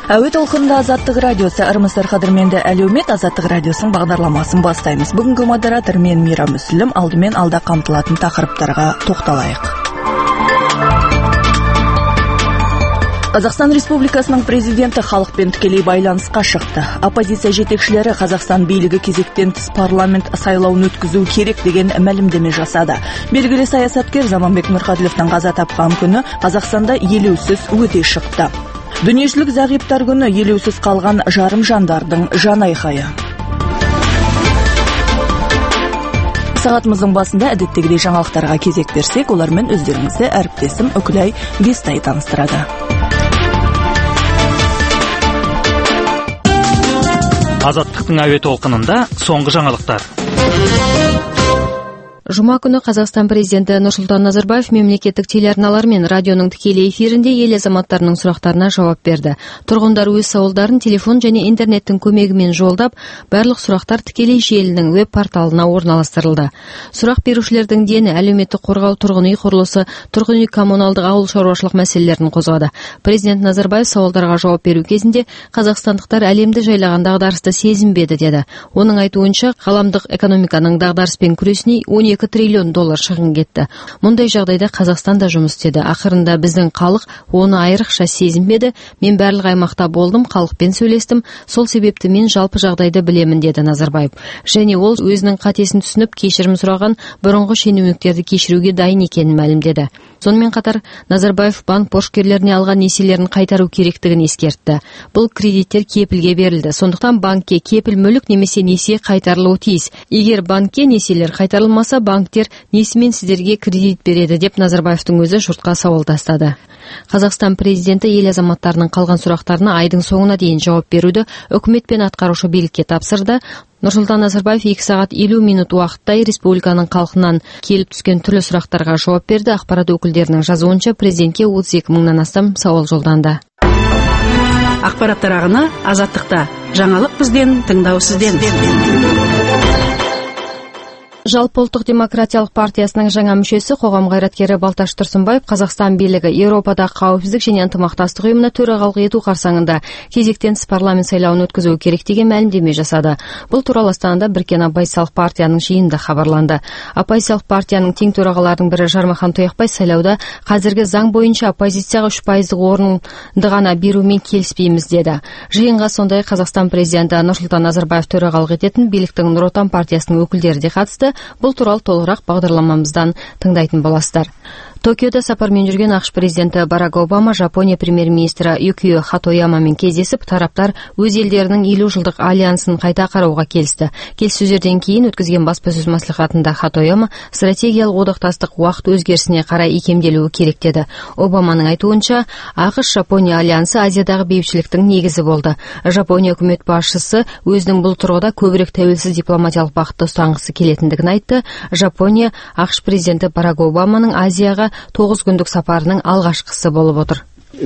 Әуе толқынында Азаттық радиосы, армысыздар қадірменді әлеумет. Азаттық радиосының бағдарламасын бастаймыз. Бүгінгі модератор мен Мира Мүсілім. Алдымен алда қамтылатын тақырыптарға тоқталайық. Қазақстан Республикасының президенті халықпен тікелей байланысқа шықты. Оппозиция жетекшілері Қазақстан билігі кезектен тыс парламент сайлауын өткізу керек деген мәлімдеме жасады. Белгілі саясаткер Заманбек Нұрқаділовтың қаза тапқан күні Қазақстанда елеусіз өте шықты. Дүниежүзілік зағиптар күні елеусіз қалған жарым жандардың жанайқайы. Сағатымыздың басында әдеттегідей жаңалықтарға кезек берсек, олармен өздеріңізді әріптесім Үкілай Бестай таныстырады. Азаттықтың әуе толқынында соңғы жаңалықтар. Жұма күні Қазақстан президенті Нұрсұлтан Назарбаев мемлекеттік телеарналар мен радионың тікелей эфирінде ел азаматтарының сұрақтарына жауап берді. Тұрғындар өз сауалдарын телефон және интернеттің көмегімен жолдап, барлық сұрақтар тікелей желінің веб-порталына орналастырылды. Сұрақ берушілердің дені әлеуметтік қорғау, тұрғын үй құрылысы, тұрғын үй коммуналдық ауыл шаруашылық мәселелерін қозғады. Президент Назарбаев сауалдарға жауап беру кезінде қазақстандықтар әлемді жайлаған дағдарысты сезінбеді деді. Оның айтуынша, ғаламдық экономиканың дағдарыспен күресіне 12 триллион доллар шығын кетті. Мұндай жағдайда Қазақстан да жұмыс істеді. Ақырында біздің халық оны айрықша сезінбеді. Мен барлық аймақта болдым, халықпен сөйлестім. Сол себепті мен жалпы жағдайды білемін, деді Назарбаев. Және ол өзінің қатесін түсініп, кешірім сұраған бұрынғы шенеуніктерді кешіруге дайын екенін мәлімдеді. Сонымен қатар Назарбаев банк борышкерлеріне алған несиелерін қайтару керектігін ескертті. Бұл кредиттер кепілге берілді. Сондықтан банкке кепіл мүлік немесе несие қайтарылуы тиіс. Егер банкке несиелер қайтарылмаса, банктер несімен сіздерге кредит береді, деп Назарбаевтың өзі жұртқа сауал тастады. Қазақстан президенті ел азаматтарының қалған сұрақтарына айдың соңына дейін жауап беруді үкімет пен атқарушы билікке тапсырды. Нұрсұлтан Назарбаев 2 сағат 50 минут уақытта республиканың халқынан келіп түскен түрлі сұрақтарға жауап берді. Ақпарат өкілдерінің жазуынша президентке 32 мыңнан астам сауал жолданды. Ақпараттар ағыны Азаттықта. Жаңалық бізден, тыңдау сізден. Жалпы ұлттық демократиялық партиясының жаңа мүшесі, қоғам қайраткері Балташ Тұрсынбаев Қазақстан билігі Еуропада қауіпсіздік және ынтымақтастық ұйымына төрағалық ету қарсаңында кезектен тыс парламент сайлауын өткізу керек деген мәлімдеме жасады. Бұл туралы Астанада біріккен оппозициялық партияның жиынында хабарланды. Оппозициялық партияның тең төрағаларының бірі Жармахан Тұяқбай сайлауда қазіргі заң бойынша оппозицияға 3% орынды ғана берумен келіспейміз деді. Жиынға сондай Қазақстан президенті Нұрсұлтан Назарбаев төрағалық ететін биліктің Нұр Отан партиясының өкілдері де қатысты. Бұл туралы толығырақ бағдарламамыздан тыңдайтын боласыздар. Токиода сапармен жүрген ақш президенті Барак Обама Жапония премьер-министрі Юкио Хатоямамен кездесіп, тараптар өз елдерінің 50 жылдық альянсын қайта қарауға келісті. Келіссөздерден кейін өткізген баспасөз мәслихатында Хатояма стратегиялық одақтастық уақыт өзгерісіне қарай икемделуі керек деді. Обаманың айтуынша, ақш-Жапония альянсы Азиядағы бейбітшіліктің негізі болды. Жапония үкімет басшысы өзінің бұл тұрғыда көбірек тәуелсіз дипломатиялық бағытты ұстанғысы келетіндігін айтты. Жапония ақш президенті Барак Обаманың Азияға 9 күндік сапарының алғашқысы болып отыр.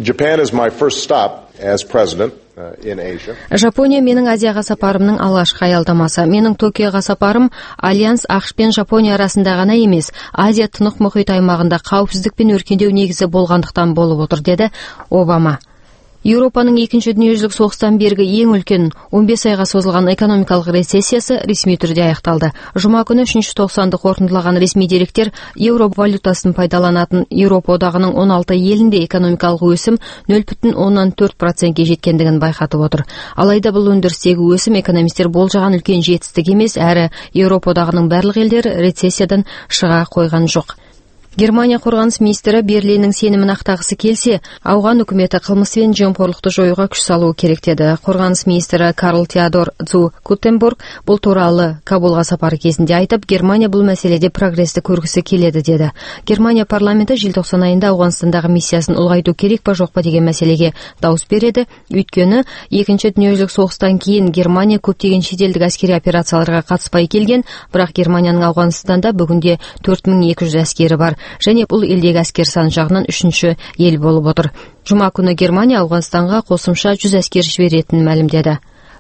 Жапония менің Азияға сапарымның алғашқы аялдамасы. Менің Токиоға сапарым Альянс ақш пен Жапония арасында ғана емес, Азия тынық мұхит аймағында қауіпсіздік пен өркендеу негізі болғандықтан болып отыр, деді Обама. Еуропаның 2-ші дүниежүзілік соғыстан бергі ең үлкен 15 айға созылған экономикалық рецессиясы ресми түрде аяқталды. Жұма күні 3-ші тоқсанды қорытындылаған ресми деректер еуро валютасын пайдаланатын Еуропа одағының 16 елінде экономикалық өсім 0,4%-ге жеткендігін байқатып отыр. Алайда бұл өндірістегі өсім экономистер болжаған үлкен жетістік емес, әрі Еуропа одағының барлық елдері рецессиядан шыға қойған жоқ. Германия қорғаныс министрі Берлиннің сенімін ақтағысы келсе, ауған үкіметі қылмыс пен жемқорлықты жоюға күш салуы керек деді. Қорғаныс министрі Карл Теодор Цу Куттенбург бұл туралы Кабулға сапары кезінде айтып, Германия бұл мәселеде прогресті көргісі келеді деді. Германия парламенті желтоқсан айында Ауғанстандағы миссиясын ұлғайту керек па жоқ па деген мәселеге дауыс береді. Өйткені 2-ші дүниежүзілік соғыстан кейін Германия көптеген шетелдік әскери операцияларға қатыспай келген, бірақ Германияның Ауғанстанда бүгінде 4200 әскері бар. Және бұл елдегі әскер саны жағынан 3-ші ел болып отыр. Жұма күні Германия Ауғанстанға қосымша 100 әскер жіберетінін мәлімдеді.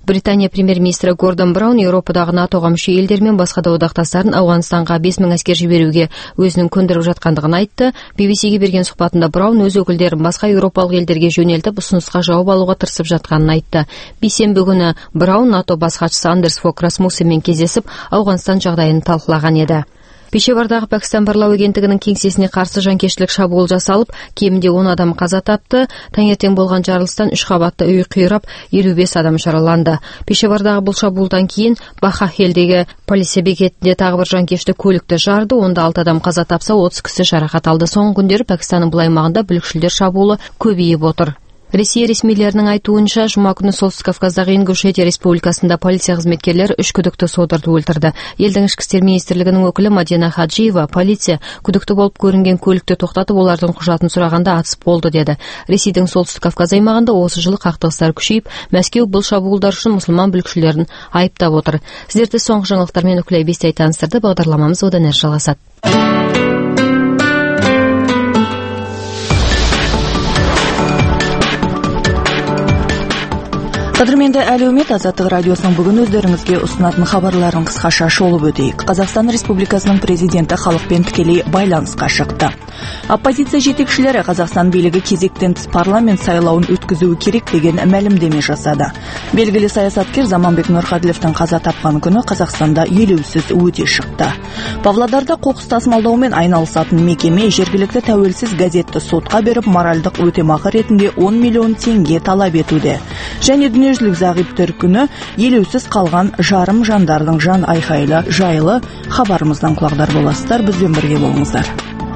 Британия премьер-министрі Гордон Браун Еуропадағы НАТОға мүше елдер мен басқа да одақтастарын Ауғанстанға 5000 әскер жіберуге өзінің көндіріп жатқандығын айтты. BBC-ге берген сұхбатында Браун өз өкілдерін басқа еуропалық елдерге жөнелтіп ұсынысқа жауап алуға тырысып жатқанын айтты. Бейсенбі күні Браун НАТО бас хатшысы Андерс Фок Расмуссенмен кездесіп, Ауғанстан жағдайын талқылаған еді. Пешавардағы Пәкістан барлау агенттігінің кеңсесіне қарсы жанкештілік шабуыл жасалып, кемінде 10 адам қаза тапты. Таңертең болған жарылыстан 3 қабатты үй қирап, 55 адам жараланды. Пешавардағы бұл шабуылдан кейін Бахахелдегі полиция бекетінде тағы бір жанкешті көлікті жарды. Онда 6 адам қаза тапса, 30 кісі жарақат алды. Соңғы күндері Пәкістанның бұл аймағында бүлікшілдер шабуылы көбейіп отыр. Ресей ресмилерінің айтуынша, жұма күні Солтүстік Кавказдағы Ингушетия республикасында полиция қызметкерлері 3 күдікті содырды өлтірді. Елдің ішкі істер министрлігінің өкілі Мадина Хаджиева, полиция күдікті болып көрінген көлікті тоқтатып, олардың құжатын сұрағанда атыс болды деді. Ресейдің Солтүстік Кавказ аймағында осы жылы қақтығыстар күшейіп, Мәскеу бұл шабуылдар үшін мұсылман бүлікшілерін айыптап отыр. Сіздерді соңғы жаңалықтармен Үкілай Бестай таныстырды. Бағдарламамыз одан әрі жалғасады. Қадірменді әлеумет, Азаттық радиосының бүгін өздеріңізге ұсынатын хабарларын қысқаша шолып өтейік. Қазақстан Республикасының президенті халықпен тікелей байланысқа шықты. Оппозиция жетекшілері Қазақстан билігі кезектен тыс парламент сайлауын өткізуі керек деген мәлімдеме жасады. Белгілі саясаткер Заманбек Нұрқаділовтың қаза тапқан күні Қазақстанда елеусіз өте шықты. Павлодарда қоқыс тасымалдаумен айналысатын мекеме жергілікті тәуелсіз газетті сотқа беріп, моральдық өтемақы ретінде 10 миллион теңге талап етуде. Және дүниежүзілік зағиптер күні елеусіз қалған жарым жандардың жан айқайлы жайлы хабарымыздан құлағдар боласыздар. Бізбен бірге болыңыздар.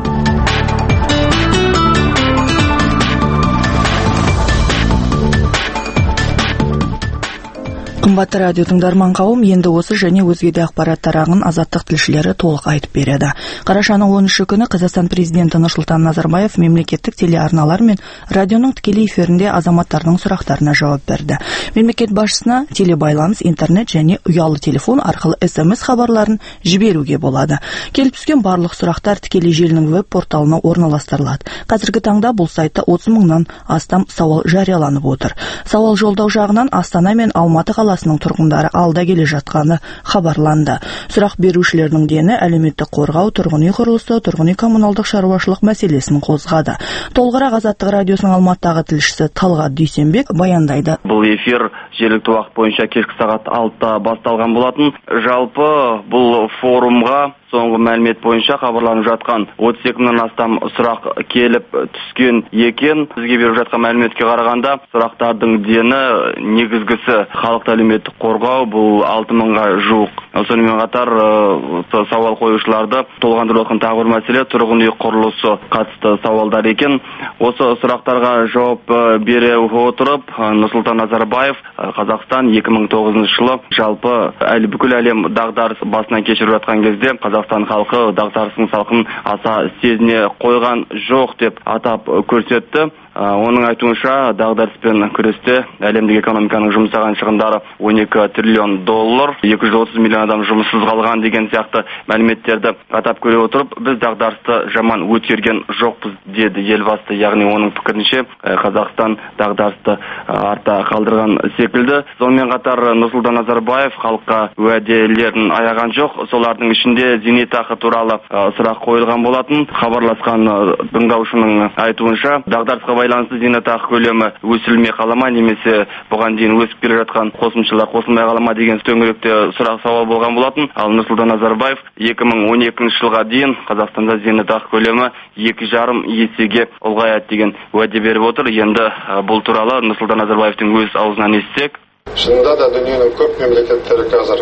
Қымбатты радио тыңдарман қауым, енді осы және өзге де ақпараттар ағын Азаттық тілшілері толық айтып береді. Қарашаның 13 күні Қазақстан президенті Нұрсұлтан Назарбаев мемлекеттік телеарналар мен радионың тікелей эфирінде азаматтардың сұрақтарына жауап берді. Мемлекет басшысына телебайланыс, интернет және ұялы телефон арқылы SMS хабарларын жіберуге болады. Келіп түскен барлық сұрақтар тікелей желінің веб-порталына орналастырылады. Қазіргі таңда бұл сайтта 30 мыңнан астам сауал жарияланып отыр. Сауал жолдау жағынан Астана мен Алматы қаласының тұрғындары алда келе жатқаны хабарланды. Сұрақ берушілердің дені әлеуметтік қорғау, тұрғын үй құрылысы, тұрғын үй коммуналдық шаруашылық мәселесін қозғады. Толығырақ Азаттық радиосының Алматыдағы тілшісі Талғат Дүйсенбек баяндайды. Бұл эфир жергілікті уақыт бойынша кешкі сағат 6-та басталған болатын. Жалпы бұл форумға соңғы мәлімет бойынша хабарланып жатқан 32 мыңнан астам сұрақ келіп түскен екен. Бізге беріп жатқан мәліметке қарағанда сұрақтардың дені негізгісі халықты әлеуметтік қорғау, бұл 6 мыңға жуық. Сонымен қатар сауал қоюшыларды толғандырып жатқан тағы бір мәселе тұрғын үй құрылысы қатысты сауалдар екен. Осы сұрақтарға жауап бере отырып, Нұрсұлтан Назарбаев Қазақстан 2009 жылы жалпы бүкіл әлем дағдарыс басынан кешіріп жатқан кезде Қазақстан халқы дағдарыстың салқынын аса сезіне қойған жоқ деп атап көрсетті. Оның айтуынша дағдарыспен күресте әлемдік экономиканың жұмсаған шығындары 12 триллион доллар, 230 миллион адам жұмыссыз қалған деген сияқты мәліметтерді атап көре отырып, біз дағдарысты жаман өткерген жоқпыз деді елбасы. Яғни оның пікірінше Қазақстан дағдарысты артта қалдырған секілді. Сонымен қатар Нұрсұлтан Назарбаев халыққа уәделерін аяған жоқ. Солардың ішінде зейнетақы туралы сұрақ қойылған болатын. Хабарласқан тыңдаушының айтуынша дағдарысқа байланысты зейнетақы көлемі өсірілмей қала ма, немесе бұған дейін өсіп келе жатқан қосымшалар қосылмай қала ма деген төңіректе сұрақ сауал болған болатын. Ал Нұрсұлтан Назарбаев 2012 жылға дейін Қазақстанда зейнетақы көлемі 2,5 есеге ұлғаяды деген уәде беріп отыр. Енді бұл туралы Нұрсұлтан Назарбаевтың өз аузынан естісек. Шынында да дүниенің көп мемлекеттері қазір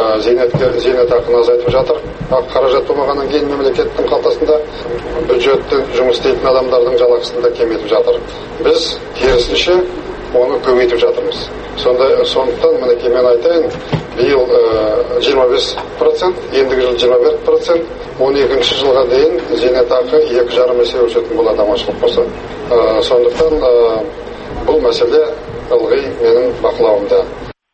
зейнетақыны азайтып жатыр. Қаражат болмағаннан кейін мемлекеттің қалтасында бюджетте жұмыс істейтін адамдардың жалақысын да кемітіп жатыр. Біз керісінше оны көбейтіп жатырмыз. Сондықтан мінекей мен айтайын, биыл 25%, ендігі жыл 21%, 12 жылға дейін зейнетақы 2,5 есе өсетін болады аманшылық болса. Сондықтан бұл мәселе ылғи менің бақылауымда.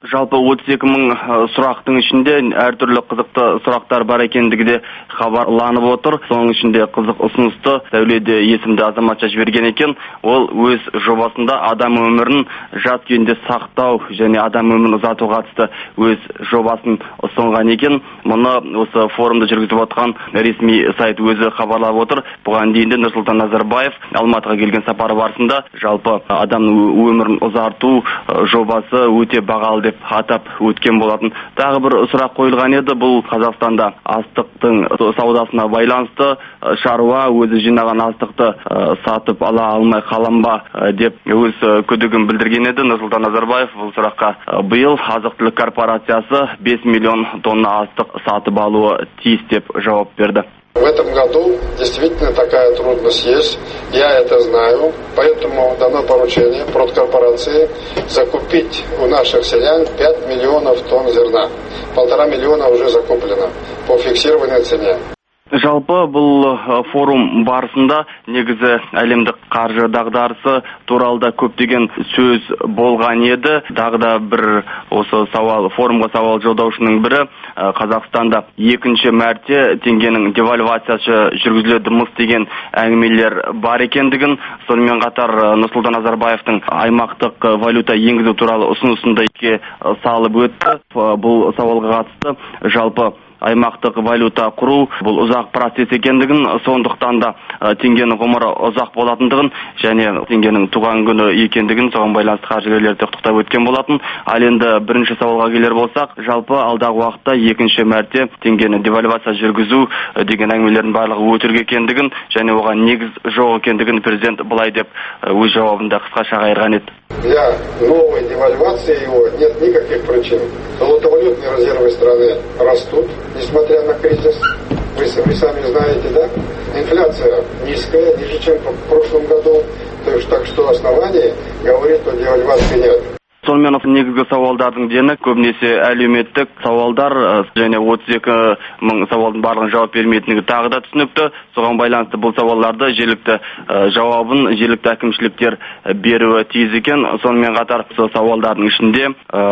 Жалпы 32.000 сұрақтың ішінде әртүрлі қызықты сұрақтар бар екендігі де хабарланып отыр. Соның ішінде қызық ұсынысты Сәуледе есімді азаматша жіберген екен. Ол өз жобасында адам өмірін жас күйінде сақтау және адам өмірін ұзартуға қатысты өз жобасын ұсынған екен. Мұны осы форумды жүргізіп отқан ресми сайт өзі хабарлап отыр. Бұған дейін де Нұрсұлтан Назарбаев Алматыға келген сапары барысында жалпы адам өмірін ұзарту жобасы өте бағалы деп атап өткен болатын. Тағы бір сұрақ қойылған еді. Бұл Қазақстанда астықтың саудасына байланысты шаруа өзі жинаған астықты сатып ала алмай қаламба деп өз күдігін білдірген еді. Нұрсұлтан Назарбаев бұл сұраққа биыл азық-түлік корпорациясы 5 миллион тонна астық сатып алуы тиіс деп жауап берді. В этом году действительно такая трудность есть, я это знаю, поэтому дано поручение продкорпорации закупить у наших селян 5 миллионов тонн зерна. 1,5 миллиона уже закуплено по фиксированной цене. Жалпы бұл форум барысында негізі әлемдік қаржы дағдарысы туралы көптеген сөз болған еді. Дағы да бір осы форумға сауал жолдаушының бірі Қазақстанда екінші мәрте теңгенің девальвациясы жүргізіледі мыс деген әңгімелер бар екендігін, сонымен қатар Нұрсұлтан Назарбаевтың аймақтық валюта енгізу туралы ұсынысын да салып өтті. Бұл сауалға қатысты жалпы аймақтық валюта құру бұл ұзақ процесс екендігін, сондықтан да теңгенің ғұмыры ұзақ болатындығын және теңгенің туған күні екендігін соған байланысты қаржыгерлерді құттықтап өткен болатын. Ал енді бірінші сауалға келер болсақ, жалпы алдағы уақытта екінші мәрте теңгені девальвация жүргізу деген әңгімелердің барлығы өтірік екендігін және оған негіз жоқ екендігін президент былай деп өз жауабында қысқаша қайырған еді. Для новой девальвации его нет никаких причин. Золотовалютные резервы страны растут, несмотря на кризис. Вы сами знаете, да? Инфляция низкая, ниже, чем в прошлом году. Так что оснований говорить о девальвации нет. Сонымен негізгі сауалдардың дені көбінесе әлеуметтік сауалдар және 32.000 сауалдың барлығын жауап бермейтіндігі тағы да түсінікті. Соған байланысты бұл сауалдарды жергілікті жауабын жергілікті әкімшіліктер беруі тиіс екен. Сонымен қатар сауалдардың ішінде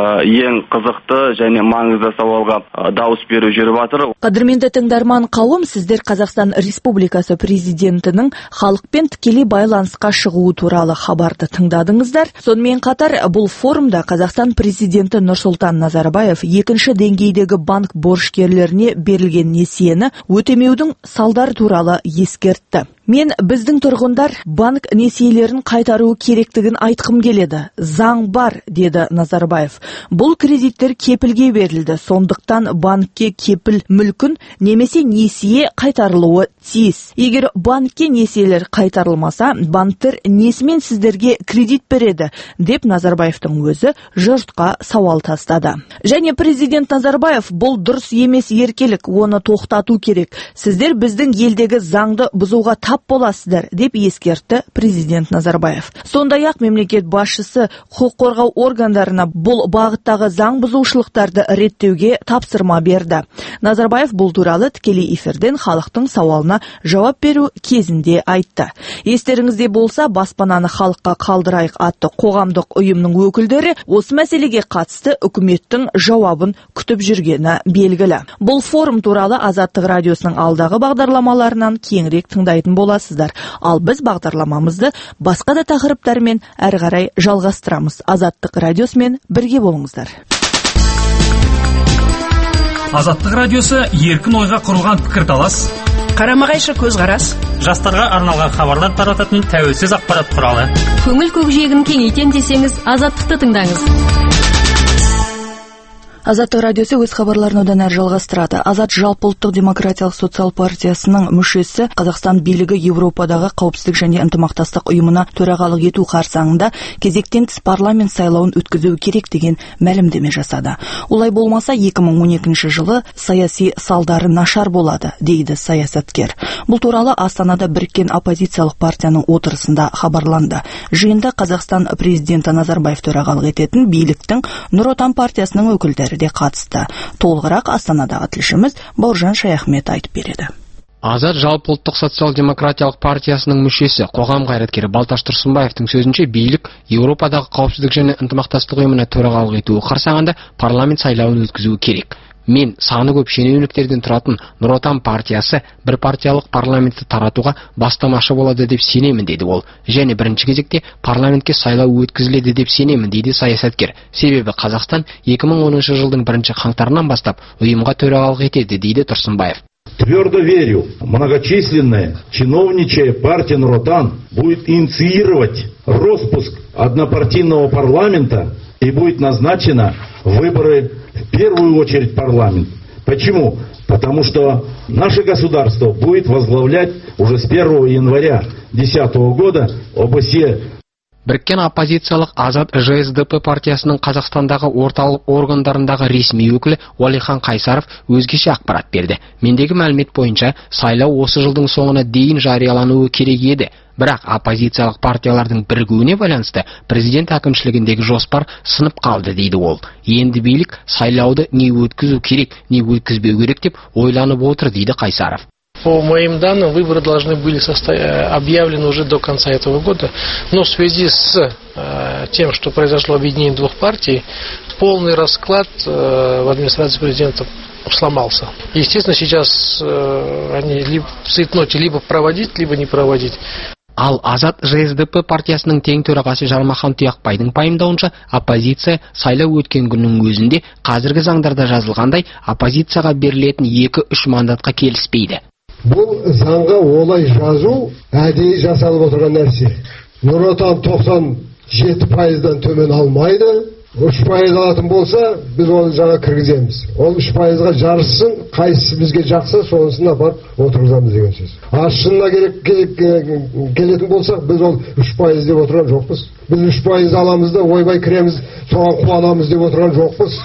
ең қызықты және маңызды сауалға дауыс беру жүріп жатыр. Қадірменді тыңдарман қауым, сіздер Қазақстан Республикасы президентінің халықпен тікелей байланысқа шығуы туралы хабарды тыңдадыңыздар. Сонымен қатар бұл форумда Қазақстан президенті Нұрсұлтан Назарбаев екінші деңгейдегі банк борышкерлеріне берілген несиені өтемеудің салдары туралы ескертті. Мен біздің тұрғындар банк несиелерін қайтаруы керектігін айтқым келеді. Заң бар, деді Назарбаев. Бұл кредиттер кепілге берілді, сондықтан банкке кепіл мүлкін немесе несие қайтарылуы тиіс. Егер банкке несиелер қайтарылмаса, банктер несімен сіздерге кредит береді, деп Назарбаевтың өзі жұртқа сауал тастады. Және президент Назарбаев, бұл дұрыс емес еркелік, оны тоқтату керек. Сіздер біздің елдегі заңды бұзуға тап боласыздар, деп ескертті президент Назарбаев. Сондай-ақ мемлекет басшысы құқық қорғау органдарына бұл бағыттағы заң бұзушылықтарды реттеуге тапсырма берді. Назарбаев бұл туралы тікелей эфирден халықтың сауалына жауап беру кезінде айтты. Естеріңізде болса, баспананы халыққа қалдырайық атты қоғамдық ұйымның өкілдері осы мәселеге қатысты үкіметтің жауабын күтіп жүргені белгілі. Бұл форум туралы Азаттық радиосының алдағы бағдарламаларынан кеңірек тыңдайтын боласыздар. Ал біз бағдарламамызды басқа да тақырыптармен әрі қарай жалғастырамыз. Азаттық радиосымен бірге болыңыздар. Азаттық радиосы еркін ойға құрылған пікірталас, қарама-қайшы көзқарас, жастарға арналған хабарлар тарататын тәуелсіз ақпарат құралы. Көңіл көкжиегін кеңейтем десеңіз, Азаттықты тыңдаңыз. Азаттық радиосы өз хабарларын одан әрі жалғастырады. Азат жалпыұлттық демократиялық социал партиясының мүшесі Қазақстан билігі Еуропадағы қауіпсіздік және ынтымақтастық ұйымына төрағалық ету қарсаңында кезектен тыс парламент сайлауын өткізу керек деген мәлімдеме жасады. Олай болмаса 2012 жылы саяси салдары нашар болады, дейді саясаткер. Бұл туралы Астанада біріккен оппозициялық партияның отырысында хабарланды. Жиында Қазақстан президенті Назарбаев төрағалық ететін биліктің Нұр Отан партиясының өкілдері де қатысты. Толығырақ Астанадағы тілшіміз Бауыржан Шаяхмет айтып береді. Азат жалпы ұлттық социал-демократиялық партиясының мүшесі, қоғам қайраткері Балташ Тұрсынбаевтың сөзінше, билік Еуропадағы қауіпсіздік және ынтымақтастық ұйымына төрағалық етуі қарсаңында парламент сайлауын өткізуі керек. Мен саны көп шенеуніктерден тұратын Нұр Отан партиясы бір партиялық парламентті таратуға бастамашы болады деп сенемін, деді ол. Және бірінші кезекте парламентке сайлау өткізіледі деп сенемін, дейді саясаткер. Себебі Қазақстан 2010 жылдың 1 қаңтарынан бастап ұйымға төрағалық етеді, дейді Тұрсынбаев. Твердо верю, многочисленная чиновничья партия Нур Отан будет инициировать распуск однопартийного парламента и будет назначено выборы в первую очередь парламент. Почему? Потому что наше государство будет возглавлять уже с 1 января 2010 года ОБСЕ. Біріккен оппозициялық Азат ЖСДП партиясының Қазақстандағы орталық органдарындағы ресми өкілі Уалихан Қайсаров өзгеше ақпарат берді. Мендегі мәлімет бойынша сайлау осы жылдың соңына дейін жариялануы керек еді. Бірақ оппозициялық партиялардың бірігуіне байланысты президент әкімшілігіндегі жоспар сынып қалды, дейді ол. Енді билік сайлауды не өткізу керек, не өткізбеу керек деп ойланып отыр, дейді Қайсаров. По моим данным, выборы должны были объявлены уже до конца этого года, но в связи с тем, что произошло объединение двух партий, полный расклад в администрации президента сломался. Естественно, сейчас они либо в цейтноте либо проводить, либо не проводить. Ал Азат ЖСДП партиясының тең төрағасы Жармахан Тұяқбайдың пайымдауынша, оппозиция сайлау өткен күннің өзінде қазіргі заңдарда жазылғандай оппозицияға берілетін 2-3 мандатқа келіспейді. Бұл заңға олай жазу әдейі жасалып отырған нәрсе. Нұр Отан 97%-дан төмен алмайды. 3% алатын болса, біз оны жаңа кіргіземіз. Ол 3%-ға жарыссын, қайсысы бізге жақсы, сонысына барып отырғызамыз деген сөз. Шынына келетін болсақ, біз ол 3% деп отырған жоқпыз. Біз 3% аламыз да, ойбай кіреміз, соған қуанамыз деп отырған жоқпыз.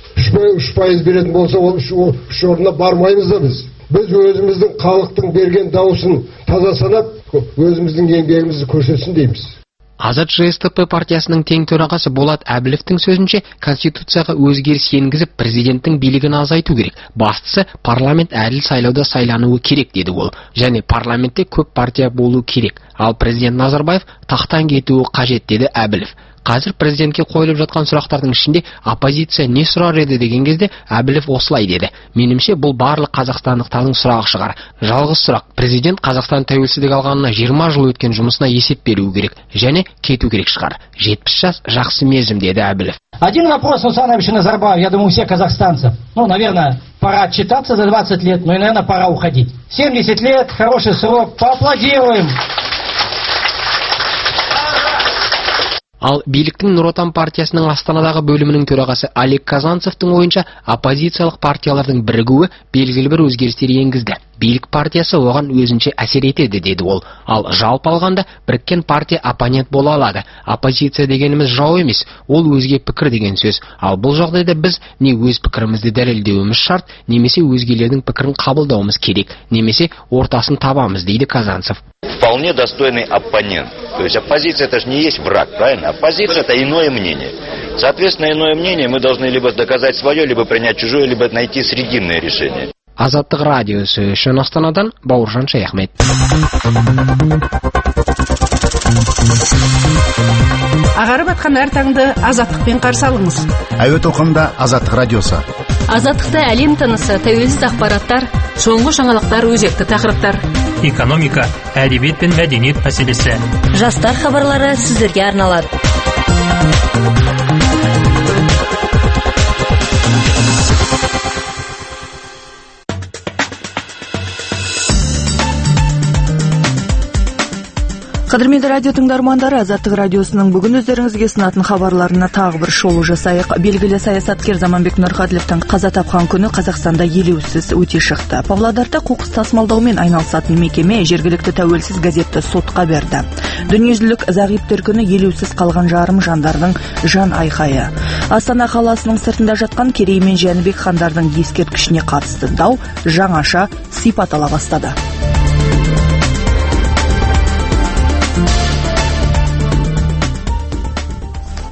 3% беретін болса, ол 3 орнына бармаймыз да біз. Біз өзіміздің халықтың берген дауысын таза санап, өзіміздің еңбегімізді көрсетсін дейміз. Азат ЖСДП партиясының тең төрағасы Болат Әбілевтің сөзінше, конституцияға өзгеріс енгізіп, президенттің билігін азайту керек. Бастысы, парламент әділ сайлауда сайлануы керек, деді ол. Және парламентте көп партия болу керек. Ал президент Назарбаев тақтан кетуі қажет, деді Әбілев. Қазір президентке қойылып жатқан сұрақтардың ішінде оппозиция не сұрар еді деген кезде Әбілев осылай деді. Менімше бұл барлық қазақстандықтардың сұрағы шығар. Жалғыз сұрақ: президент Қазақстан тәуелсіздік алғанына 20 жыл өткен жұмысына есеп беру керек және кету керек шығар. 70 жас жақсы мерзім, деді Әбілев. Один вопрос у Александровича Назарбаева, я думаю, у всех казахстанцев. Наверное, пора отчитаться за 20 лет, но и, наверное, пора уходить. 70 лет, хороший срок, поаплодируем. Ал биліктің Нұр Отан партиясының Астанадағы бөлімінің төрағасы Олег Казанцевтың ойынша, оппозициялық партиялардың бірігуі белгілі бір өзгерістер енгізді. Билік партиясы оған өзінше әсер етеді, деді ол. Ал жалпы алғанда біріккен партия оппонент бола алады. Оппозиция дегеніміз жау емес, ол өзге пікір деген сөз. Ал бұл жағдайда біз не өз пікірімізді дәлелдеуіміз шарт, немесе өзгелердің пікірін қабылдауымыз керек, немесе ортасын табамыз, дейді Казанцев. Вполне достойный оппонент. То есть оппозиция это же не есть враг, правильно? Оппозиция это иное мнение. Соответственно, иное мнение мы должны либо доказать свое, либо принять чужое, либо найти срединное решение. Азаттық радиосы үшін Астанадан Бауыржан Шаяхмет. Ағарып атқан әр таңды азаттықпен қарсы алыңыз. Әуе тоқымда Азаттық радиосы. Азаттықта әлем тынысы, тәуелсіз ақпараттар, соңғы жаңалықтар, өзекті тақырыптар. Экономика, әдебиет пен мәдениет мәселесі. Жастар хабарлары сіздерге арналады. Қадірменді радио тыңдармандары, Азаттық радиосының бүгін өздеріңізге ұсынатын хабарларына тағы бір шолу жасайық. Белгілі саясаткер Заманбек Нұрқаділовтың қаза тапқан күні Қазақстанда елеусіз өте шықты. Павлодарда қоқыс тасымалдаумен айналысатын мекеме жергілікті тәуелсіз газетті сотқа берді. Дүниежүзілік зағиптер күні елеусіз қалған жарым жандардың жан айқайы. Астана қаласының сыртында жатқан Керей мен Жәнібек хандардың ескерткішіне қатысты дау жаңаша сипат ала бастады.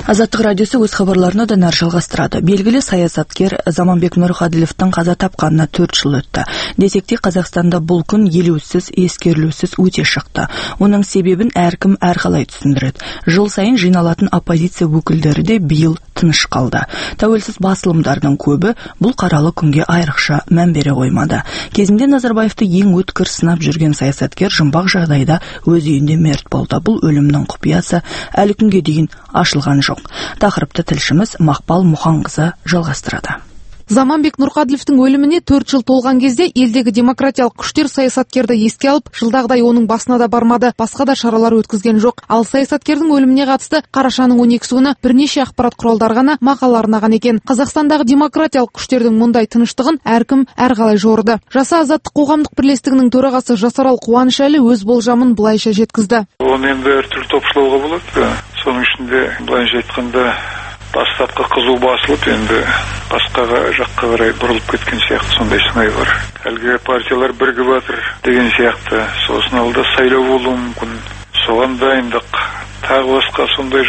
Азаттық радиосы өз хабарларын одан әрі жалғастырады. Белгілі саясаткер Заманбек Нұрқаділовтың қаза тапқанына 4 жыл өтті. Десек те Қазақстанда бұл күн елеусіз, ескерілусіз өте шықты. Оның себебін әркім әрқалай түсіндіреді. Жыл сайын жиналатын оппозиция өкілдері де биыл тыныш қалды. Тәуелсіз басылымдардың көбі бұл қаралы күнге айрықша мән бере қоймады. Кезінде Назарбаевты ең өткір сынап жүрген саясаткер жұмбақ жағдайда өз үйінде мерт болды. Бұл өлімнің құпиясы әлі күнге дейін ашылған жоқ. Тақырыпты тілшіміз Мақпал Мұханқызы жалғастырады. Заманбек Нұрқаділовтің өліміне 4 жыл толған кезде елдегі демократиялық күштер саясаткерді еске алып, жылдағыдай оның басына да бармады, басқа да шаралар өткізген жоқ. Ал саясаткердің өліміне қатысты қарашаның 12 күні бірнеше ақпарат құралдары ғана мақала арнаған екен. Қазақстандағы демократиялық күштердің мұндай тыныштығын әркім әрқалай жорыды. Жаса азаттық қоғамдық бірлестігінің төрағасы Жасарал Қуанышәлі өз болжамын былайша жеткізді. Оны енді әртүрлі топшылауға болады. Соның ішінде былайша айтқанда бастапқы қызу басылып, енді басқаға жаққа қарай бұрылып кеткен сияқты сондай сыңай бар. Әлгі партиялар бірігіп жатыр деген сияқты. Сосын алда сайлау болуы мүмкін. Соған дайындық. Тағы басқа сондай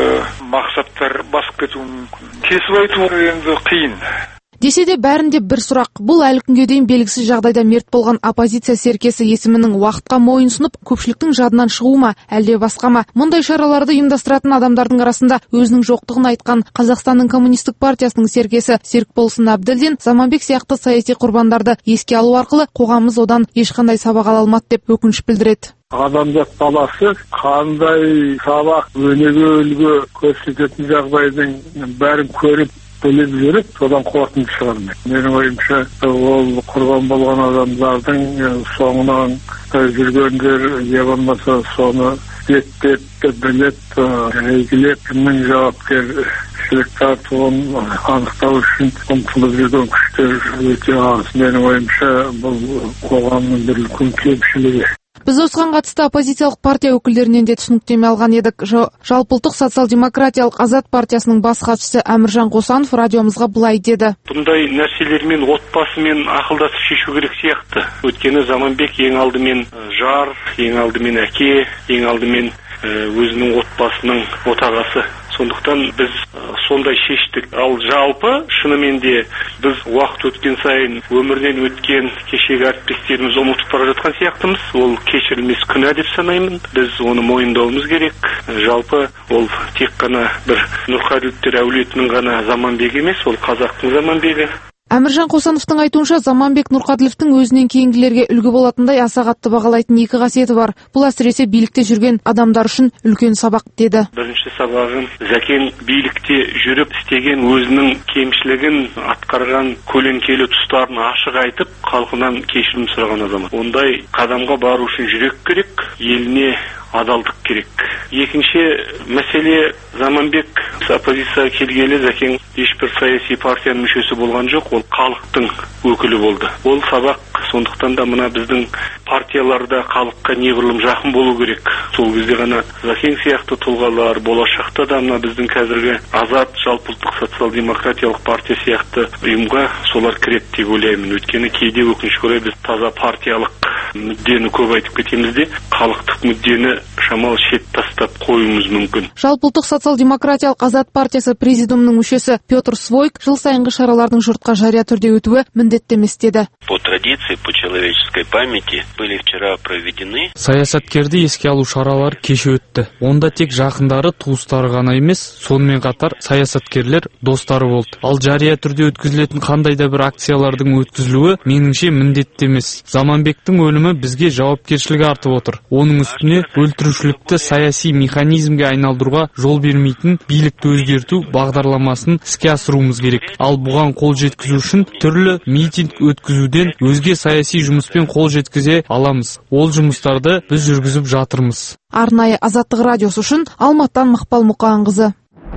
мақсаттар басып кетуі мүмкін. Кесіп айту енді қиын. Десе де бәрінде бір сұрақ. Бұл әлі күнге дейін белгісіз жағдайда мерт болған оппозиция серкесі есімінің уақытқа мойынсұнып, көпшіліктің жадынан шығуы ма, әлде басқа ма? Мұндай шараларды ұйымдастыратын адамдардың арасында өзінің жоқтығын айтқан Қазақстанның коммунистік партиясының серкесі Серікболсын Әбділдин Заманбек сияқты саяси құрбандарды еске алу арқылы қоғамымыз одан ешқандай сабақ ала алмады деп өкініш білдіреді. Адамзат баласы қандай сабақ, өнеге үлгі көрсететін жағдайдың бәрін көріп біліп жүріп, содан қорытынды шығармайды. Менің ойымша, ол құрбан болған адамдардың соңынан жүргендер, не болмаса соны еттеп, біліп, әйгілеп, кімнің жауапкершілік тартуын анықтау үшін ұмтылып жүрген күштер өте аз. Менің ойымша, бұл қоғамның бір үлкен кемшілігі. Біз осыған қатысты оппозициялық партия өкілдерінен де түсініктеме алған едік. Жалпыұлттық социал-демократиялық Азат партиясының бас хатшысы Әміржан Қосанов радиомызға былай деді. Бұндай нәрселермен отбасымен ақылдасып шешу керек сияқты. Өйткені Заманбек ең алдымен жар, ең алдымен әке, ең алдымен өзінің отбасының отағасы. Сондықтан біз сондай шештік. Ал жалпы шынымен де біз уақыт өткен сайын өмірден өткен кешегі әріптестеріміз ұмытып бара жатқан сияқтымыз. Ол кешірілмес күнә деп санаймын. Біз оны мойындауымыз керек. Жалпы ол тек қана бір Нұрқаділовтер әулетінің ғана Заманбегі емес, ол қазақтың Заманбегі. Әміржан Қосановтың айтуынша Заманбек Нұрқаділовтің өзінен кейінгілерге үлгі болатындай аса қатты бағалайтын екі қасиеті бар. Бұл әсіресе билікте жүрген адамдар үшін үлкен сабақ деді. Бірінші сабағым, Зәкен билікте жүріп істеген өзінің кемшілігін, атқарған көлеңкелі тұстарын ашық айтып, халқынан кешірім сұраған азамат. Ондай қадамға бару үшін жүрек керек, еліне адалдық керек. Екінші мәселе, Заманбек оппозицияға келгелі Зәкен ешбір саяси партияның мүшесі болған жоқ, ол халықтың өкілі болды. Ол сабақ, сондықтан да мына біздің партияларда халыққа неғұрлым жақын болу керек. Сол кезде ғана Зәкен сияқты тұлғалар, болашақта да мына біздің қазіргі Азат жалпыұлттық социал-демократиялық партия сияқты ұйымға солар кіреді деп ойлаймын. Өйткені кейде өкінішке орай біз таза партиялық мүддені көп айтып кетеміз де, халықтық мүддені шамалы шет тастап қоюымыз мүмкін. Жалпыұлттық социал-демократиялық Азат партиясы президиумының мүшесі Петр Свойк жыл сайынғы шаралардың жұртқа жария түрде өтуі міндетті емес деді. По традиции, по человеческой памяти были вчера проведены. Саясаткерді еске алу шаралары кеше өтті. Онда тек жақындары, туыстары ғана емес, сонымен қатар саясаткерлер достары болды. Ал жария түрде өткізілетін қандай да бір акциялардың өткізілуі меніңше міндетті емес. Заманбектің өлімі бізге жауапкершілігі артып отыр. Оның үстіне өлтірушілікті саяси механизмге айналдыруға жол бермейтін билікті өзгерту бағдарламасын іске асыруымыз керек. Ал бұған қол жеткізу үшін түрлі митинг өткізуден өзге саяси жұмыспен қол жеткізе аламыз. Ол жұмыстарды біз жүргізіп жатырмыз. Арнайы Азаттық радиосы үшін Алматыдан Мақпал Мұқанқызы.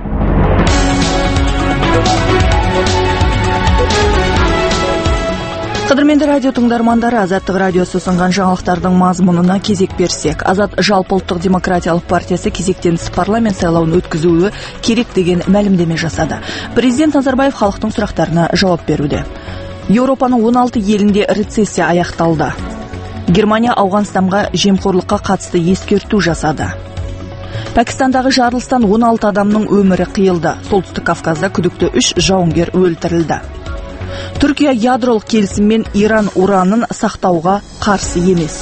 Қадірменді радио тыңдармандары, Азаттық радиосы ұсынған жаңалықтардың мазмұнына кезек берсек. Азат жалпыұлттық демократиялық партиясы кезектен тыс парламент сайлауын өткізуі керек деген мәлімдеме жасады. Президент Назарбаев халықтың сұрақтарына жауап беруде. Еуропаның 16 елінде рецессия аяқталды. Германия Ауғанстанға жемқорлыққа қатысты ескерту жасады. Пәкістандағы жарылыстан 16 адамның өмірі қиылды. Солтүстік Кавказда күдікті 3 жауынгер өлтірілді. Түркия ядролық келісіммен Иран уранын сақтауға қарсы емес.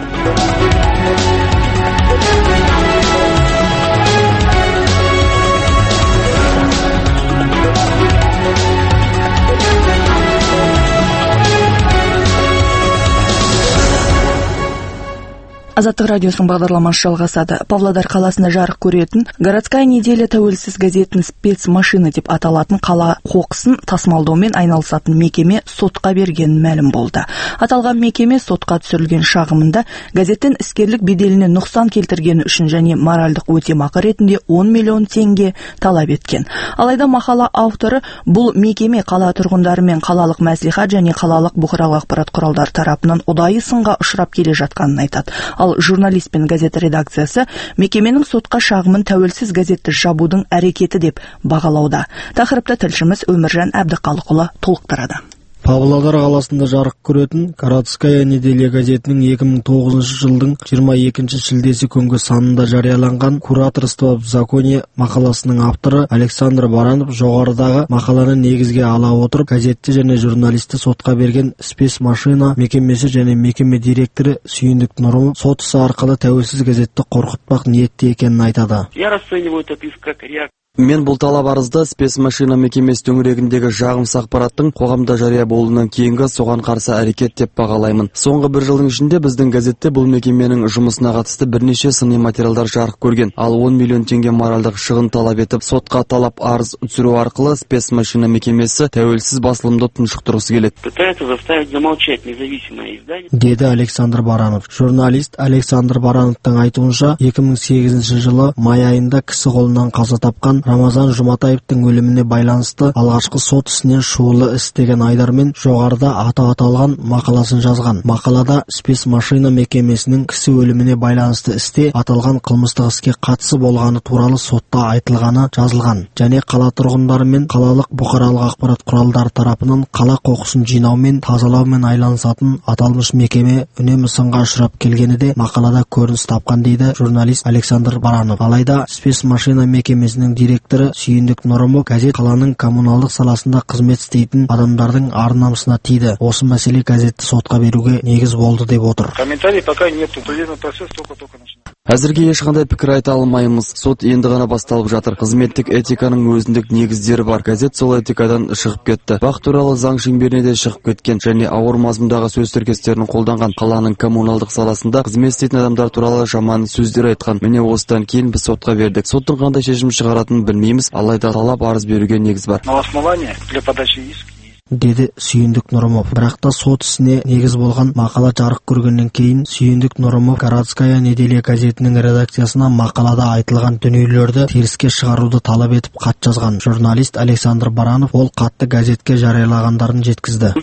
Азаттық радиосының бағдарламасы жалғасады. Павлодар қаласында жарық көретін «Городская неделя» тәуелсіз газетін спецмашина деп аталатын қала қоқысын тасымалдаумен айналысатын мекеме сотқа бергенін мәлім болды. Аталған мекеме сотқа түсірілген шағымында газеттен іскерлік беделіне нұқсан келтіргені үшін және моральдық өтемақы ретінде 10 миллион теңге талап еткен. Алайда мақала авторы бұл мекеме қала тұрғындары мен қалалық мәслихат және қалалық бұқаралық ақпарат құралдары тарапынан ұдайы сынға ұшырап келе жатқанын айтады. Ал журналист пен газет редакциясы мекеменің сотқа шағымын тәуелсіз газетті жабудың әрекеті деп бағалауда. Тақырыпты тілшіміз Өміржан Әбдіқалықұлы толықтырады. Павлодар қаласында жарық көретін «Городская неделя» газетінің 2009 жылдың 22 шілдесі күнгі санында жарияланған «Кураторство в законе» мақаласының авторы Александр Баранов жоғарыдағы мақаланы негізге ала отырып, газетті және журналисті сотқа берген спецмашина мекемесі және мекеме директоры Сүйіндік Нұрымов сот ісі арқылы тәуелсіз газетті қорқытпақ ниетте екенін айтады. Я расцениваю этот иск как реакцию. Мен бұл талап арызды спецмашина мекемесі төңірегіндегі жағымсыз ақпараттың қоғамда жария болуынан кейінгі соған қарсы әрекет деп бағалаймын. Соңғы бір жылдың ішінде біздің газетте бұл мекеменің жұмысына қатысты бірнеше сыни материалдар жарық көрген. Ал 10 миллион теңге моральдық шығын талап етіп, сотқа талап арыз түсіру арқылы спецмашина мекемесі тәуелсіз басылымды тұншықтырғысы келеді. Пытается заставить замолчать независимое издание. Деді Александр Баранов. Журналист Александр Барановтың айтуынша, 2008 жылы май айында кісі қолынан қаза тапқан Рамазан Жұматаевтың өліміне байланысты алғашқы сот ісінен шулы іс деген айдармен жоғарыда аталған мақаласын жазған. Мақалада спецмашина мекемесінің кісі өліміне байланысты істе аталған қылмыстық іске қатысы болғаны туралы сотта айтылғаны жазылған. Және қала тұрғындары мен қалалық бұқаралық ақпарат құралдары тарапынан қала қоқысын жинаумен, тазалаумен айланысатын аталмыш мекеме үнемі сынға ұшырап келгені де мақалада көрініс тапқан дейді журналист Александр Баранов. Алайда спецмашина мекемесінің директоры Сүйіндік Нұрымов газет қаланың коммуналдық саласында қызмет істейтін адамдардың ар-намысына тиді. Осы мәселе газетті сотқа беруге негіз болды деп отыр. Комментарий пока нет, судебный процесс только начинается. Әзірге ешқандай пікір айта алмаймыз. Сот енді ғана басталып жатыр. Қызметтік этиканың өзіндік негіздері бар. Газет сол этикадан шығып кетті. Бақ туралы заң шеңберіне де шығып кеткен және ауыр мазмұндағы сөз тіркестерін қолданған. Қаланың коммуналдық саласында қызмет істейтін адамдар туралы жаман сөздер айтқан. Міне осыдан кейін біз сотқа бердік. Соттың қандай шешім шығаратынын білмейміз, алайда талап арыз беруге негіз бар. На основании для подачи иска деді Сүйіндік Нұрымов. Бірақ та сот ісіне негіз болған мақала жарық көргеннен кейін Сүйіндік Нұрымов «Городская неделя» газетінің редакциясына мақалада айтылған дүниелерді теріске шығаруды талап етіп хат жазған. Журналист Александр Баранов ол хатты газетке жариялағандарын жеткізді.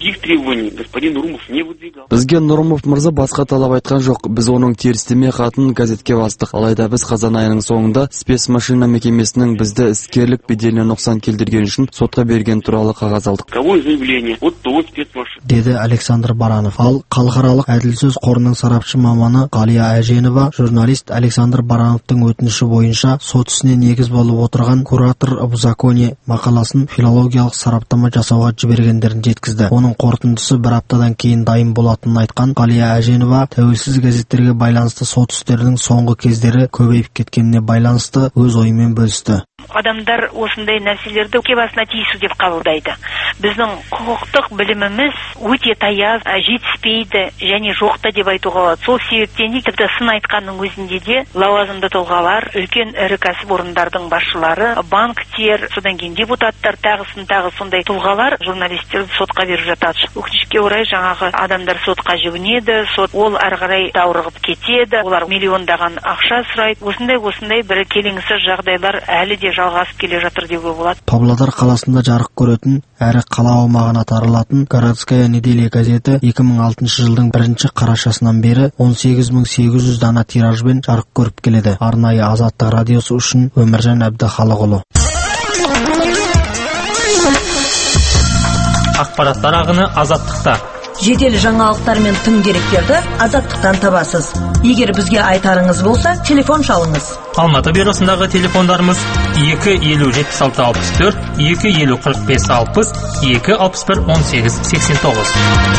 Бізге Нұрымов мырза басқа талап айтқан жоқ. Біз оның терістеме хатын газетке бастық. Алайда біз қазан айының соңында спецмашина мекемесінің бізді іскерлік беделіне нұқсан келтірген үшін сотқа берген туралы қағаз алдық. Деді Александр Баранов. Ал халықаралық әділ-сөз қорының сарапшы маманы Ғалия Әженова журналист Александр Барановтың өтініші бойынша сот ісіне негіз болып отырған «Куратор в законе» мақаласын филологиялық сараптама жасауға жібергендерін жеткізді. Оның қорытындысы бір аптадан кейін дайын болатынын айтқан Ғалия Әженова тәуелсіз газеттерге байланысты сот істерінің соңғы кездері көбейіп кеткеніне байланысты өз ойымен бөлісті. Адамдар осындай нәрселерді басына тиісу деп қабылдайды. Біздің құқықтық біліміміз өте таяз, жетіспейді және жоқта деп айтуға болады. Сол себептен де тіпті сын айтқанның өзінде де лауазымды тұлғалар, үлкен ірі кәсіпорындардың басшылары, банктер, содан кейін депутаттар, тағы сондай тұлғалар журналистерді сотқа беріп жатады. Өкінішке орай жаңағы адамдар сотқа жүгінеді, сот ол ары қарай даурығып кетеді, олар миллиондаған ақша сұрайды. Осындай бір келеңсіз жағдайлар әлі де жалғасып келе жатыр деуге болады. Павлодар қаласында жарық көретін әрі қала аумағына таралатын «Городская неделя» газеті 2006 жылдың 1 қарашасынан бері 18800 дана тиражбен жарық көріп келеді. Арнайы Азаттық радиосы үшін Өміржан Әбдіқалықұлы. Ақпараттар ағыны Азаттықта. жедел жаңалықтар мен тың деректерді Азаттықтан табасыз. Егер бізге айтарыңыз болса, телефон шалыңыз. Алматы бюросындағы телефондарымыз 250-76-64, 250-45-60, 261-18-89.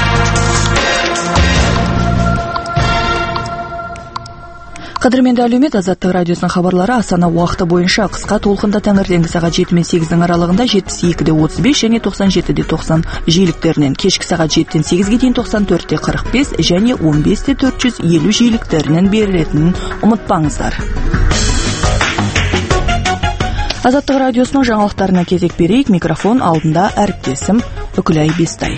Қадірменді әлеумет, Азаттық радиосының хабарлары Астана уақыты бойынша қысқа толқында таңертеңгі сағат 7 мен 8-дің аралығында 72-35 және 97-90 жиіліктерінен, кешкі сағат 7-тен 8-ге дейін 94-45 және 15-450 жиіліктерінен берілетінін ұмытпаңыздар. Азаттық радиосының жаңалықтарына кезек берейік. Микрофон алдында әріптесім Үкілай Бестай.